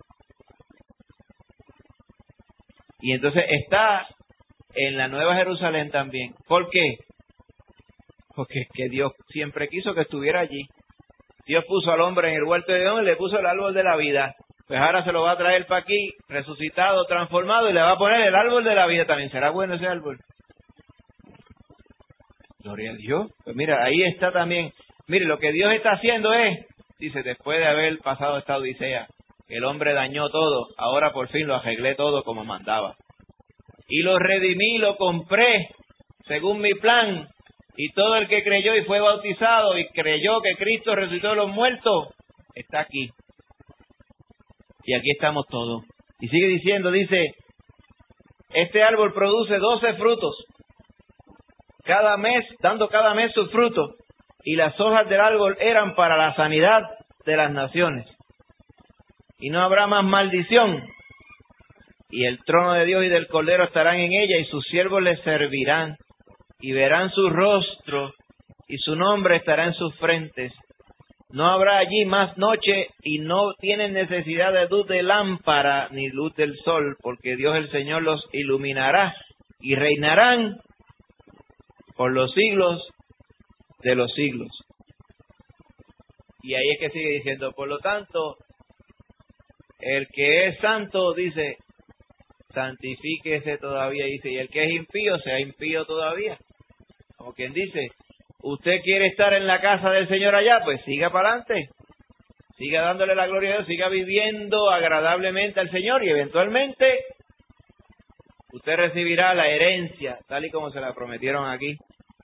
Y entonces está en la Nueva Jerusalén también. ¿Por qué? Porque es que Dios siempre quiso que estuviera allí. Dios puso al hombre en el huerto de Edén y le puso el árbol de la vida. Pues ahora se lo va a traer para aquí, resucitado, transformado, y le va a poner el árbol de la vida también. ¿Será bueno ese árbol? Gloria a Dios. Pues mira, ahí está también. Mire, lo que Dios está haciendo es, dice, después de haber pasado esta odisea, el hombre dañó todo, ahora por fin lo arreglé todo como mandaba. Y lo redimí, lo compré, según mi plan. Y todo el que creyó y fue bautizado y creyó que Cristo resucitó de los muertos, está aquí. Y aquí estamos todos. Y sigue diciendo, dice, este árbol produce doce frutos, cada mes, dando cada mes su fruto. Y las hojas del árbol eran para la sanidad de las naciones. Y no habrá más maldición. Y el trono de Dios y del Cordero estarán en ella, y sus siervos les servirán. Y verán su rostro, y su nombre estará en sus frentes. No habrá allí más noche, y no tienen necesidad de luz de lámpara, ni luz del sol, porque Dios el Señor los iluminará, y reinarán por los siglos de los siglos. Y ahí es que sigue diciendo, por lo tanto, el que es santo, dice, santifíquese todavía, dice, y el que es impío, sea impío todavía. Como quien dice, usted quiere estar en la casa del Señor allá, pues siga para adelante, siga dándole la gloria a Dios, siga viviendo agradablemente al Señor, y eventualmente usted recibirá la herencia, tal y como se la prometieron aquí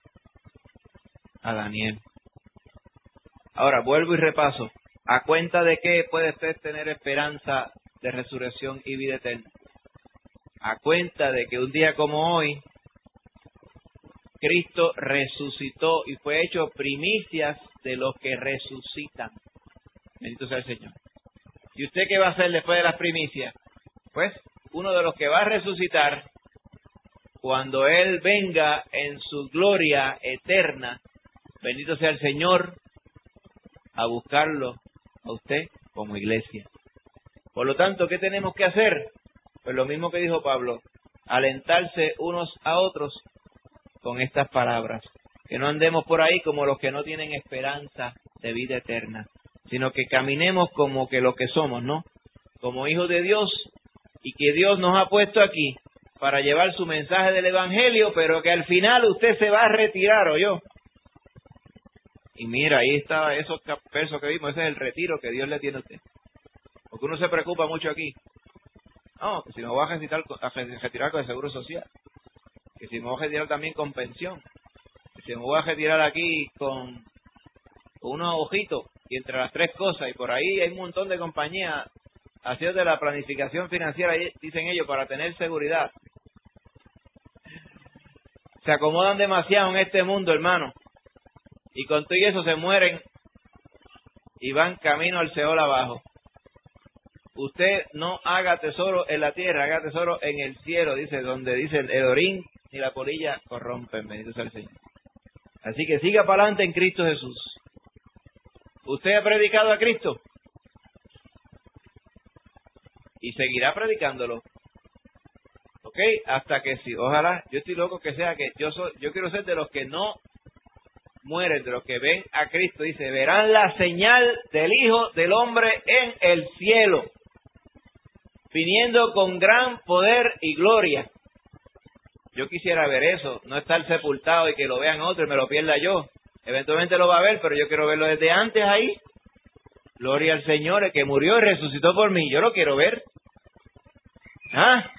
a Daniel. Ahora, vuelvo y repaso. ¿A cuenta de qué puede usted tener esperanza de resurrección y vida eterna? A cuenta de que un día como hoy, Cristo resucitó y fue hecho primicias de los que resucitan. Bendito sea el Señor. ¿Y usted qué va a hacer después de las primicias? Pues, uno de los que va a resucitar, cuando Él venga en su gloria eterna, bendito sea el Señor, a buscarlo a usted como iglesia. Por lo tanto, ¿qué tenemos que hacer? Pues lo mismo que dijo Pablo, alentarse unos a otros con estas palabras. Que no andemos por ahí como los que no tienen esperanza de vida eterna, sino que caminemos como que lo que somos, ¿no? Como hijos de Dios, y que Dios nos ha puesto aquí para llevar su mensaje del Evangelio, pero que al final usted se va a retirar, ¿o yo? Y mira, ahí está esos versos que vimos, ese es el retiro que Dios le tiene a usted. Porque uno se preocupa mucho aquí. No, que si me voy a retirar, a retirar con el Seguro Social, que si me voy a retirar también con pensión, que si me voy a retirar aquí con, con unos ojitos, y entre las tres cosas, y por ahí hay un montón de compañías haciendo de la planificación financiera, dicen ellos, para tener seguridad. Se acomodan demasiado en este mundo, hermano, y con todo y eso se mueren y van camino al Seol abajo. Usted no haga tesoro en la tierra, haga tesoro en el cielo, dice, donde dice el orín ni la polilla corrompen, bendito sea el Señor. Así que siga para adelante en Cristo Jesús. Usted ha predicado a Cristo y seguirá predicándolo, ¿ok? Hasta que sí, ojalá, yo estoy loco que sea que yo soy, yo quiero ser de los que no mueren, de los que ven a Cristo. Dice, verán la señal del Hijo del Hombre en el cielo, viniendo con gran poder y gloria. Yo quisiera ver eso, no estar sepultado y que lo vean otros y me lo pierda yo. Eventualmente lo va a ver, pero yo quiero verlo desde antes ahí. Gloria al Señor, el que murió y resucitó por mí. Yo lo quiero ver. ¿Ah?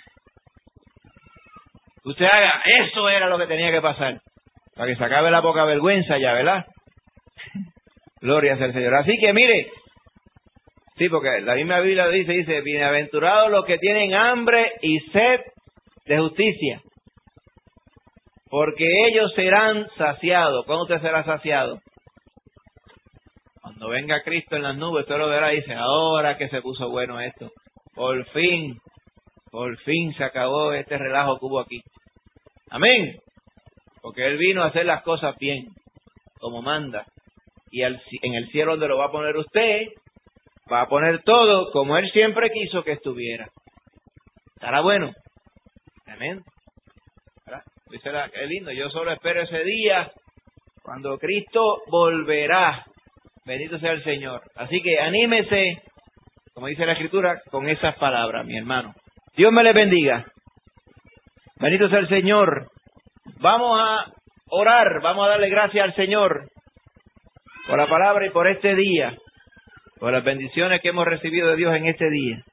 Usted haga, eso era lo que tenía que pasar, para que se acabe la poca vergüenza ya, ¿verdad? Gloria al Señor. Así que mire, sí, porque la misma Biblia dice, dice, bienaventurados los que tienen hambre y sed de justicia, porque ellos serán saciados. ¿Cuándo usted será saciado? Cuando venga Cristo en las nubes, usted lo verá y dice, ahora que se puso bueno esto. Por fin, por fin se acabó este relajo que hubo aquí. Amén. Porque Él vino a hacer las cosas bien, como manda. Y al, en el cielo donde lo va a poner usted, va a poner todo como Él siempre quiso que estuviera. ¿Estará bueno? Amén. ¿Verdad? Dice la, qué lindo, yo solo espero ese día cuando Cristo volverá. Bendito sea el Señor. Así que anímese, como dice la Escritura, con esas palabras, mi hermano. Dios me les bendiga. Bendito sea el Señor. Vamos a orar, vamos a darle gracias al Señor por la palabra y por este día, por las bendiciones que hemos recibido de Dios en este día.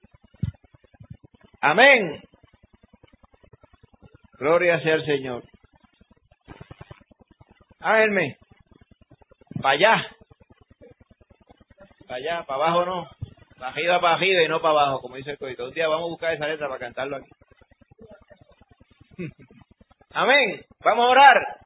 Amén. Gloria sea al Señor. Háganme. Para allá. Para allá, para abajo no. Para arriba, para arriba y no para abajo, como dice el código. Un día vamos a buscar esa letra para cantarlo aquí. Amén. Vamos a orar.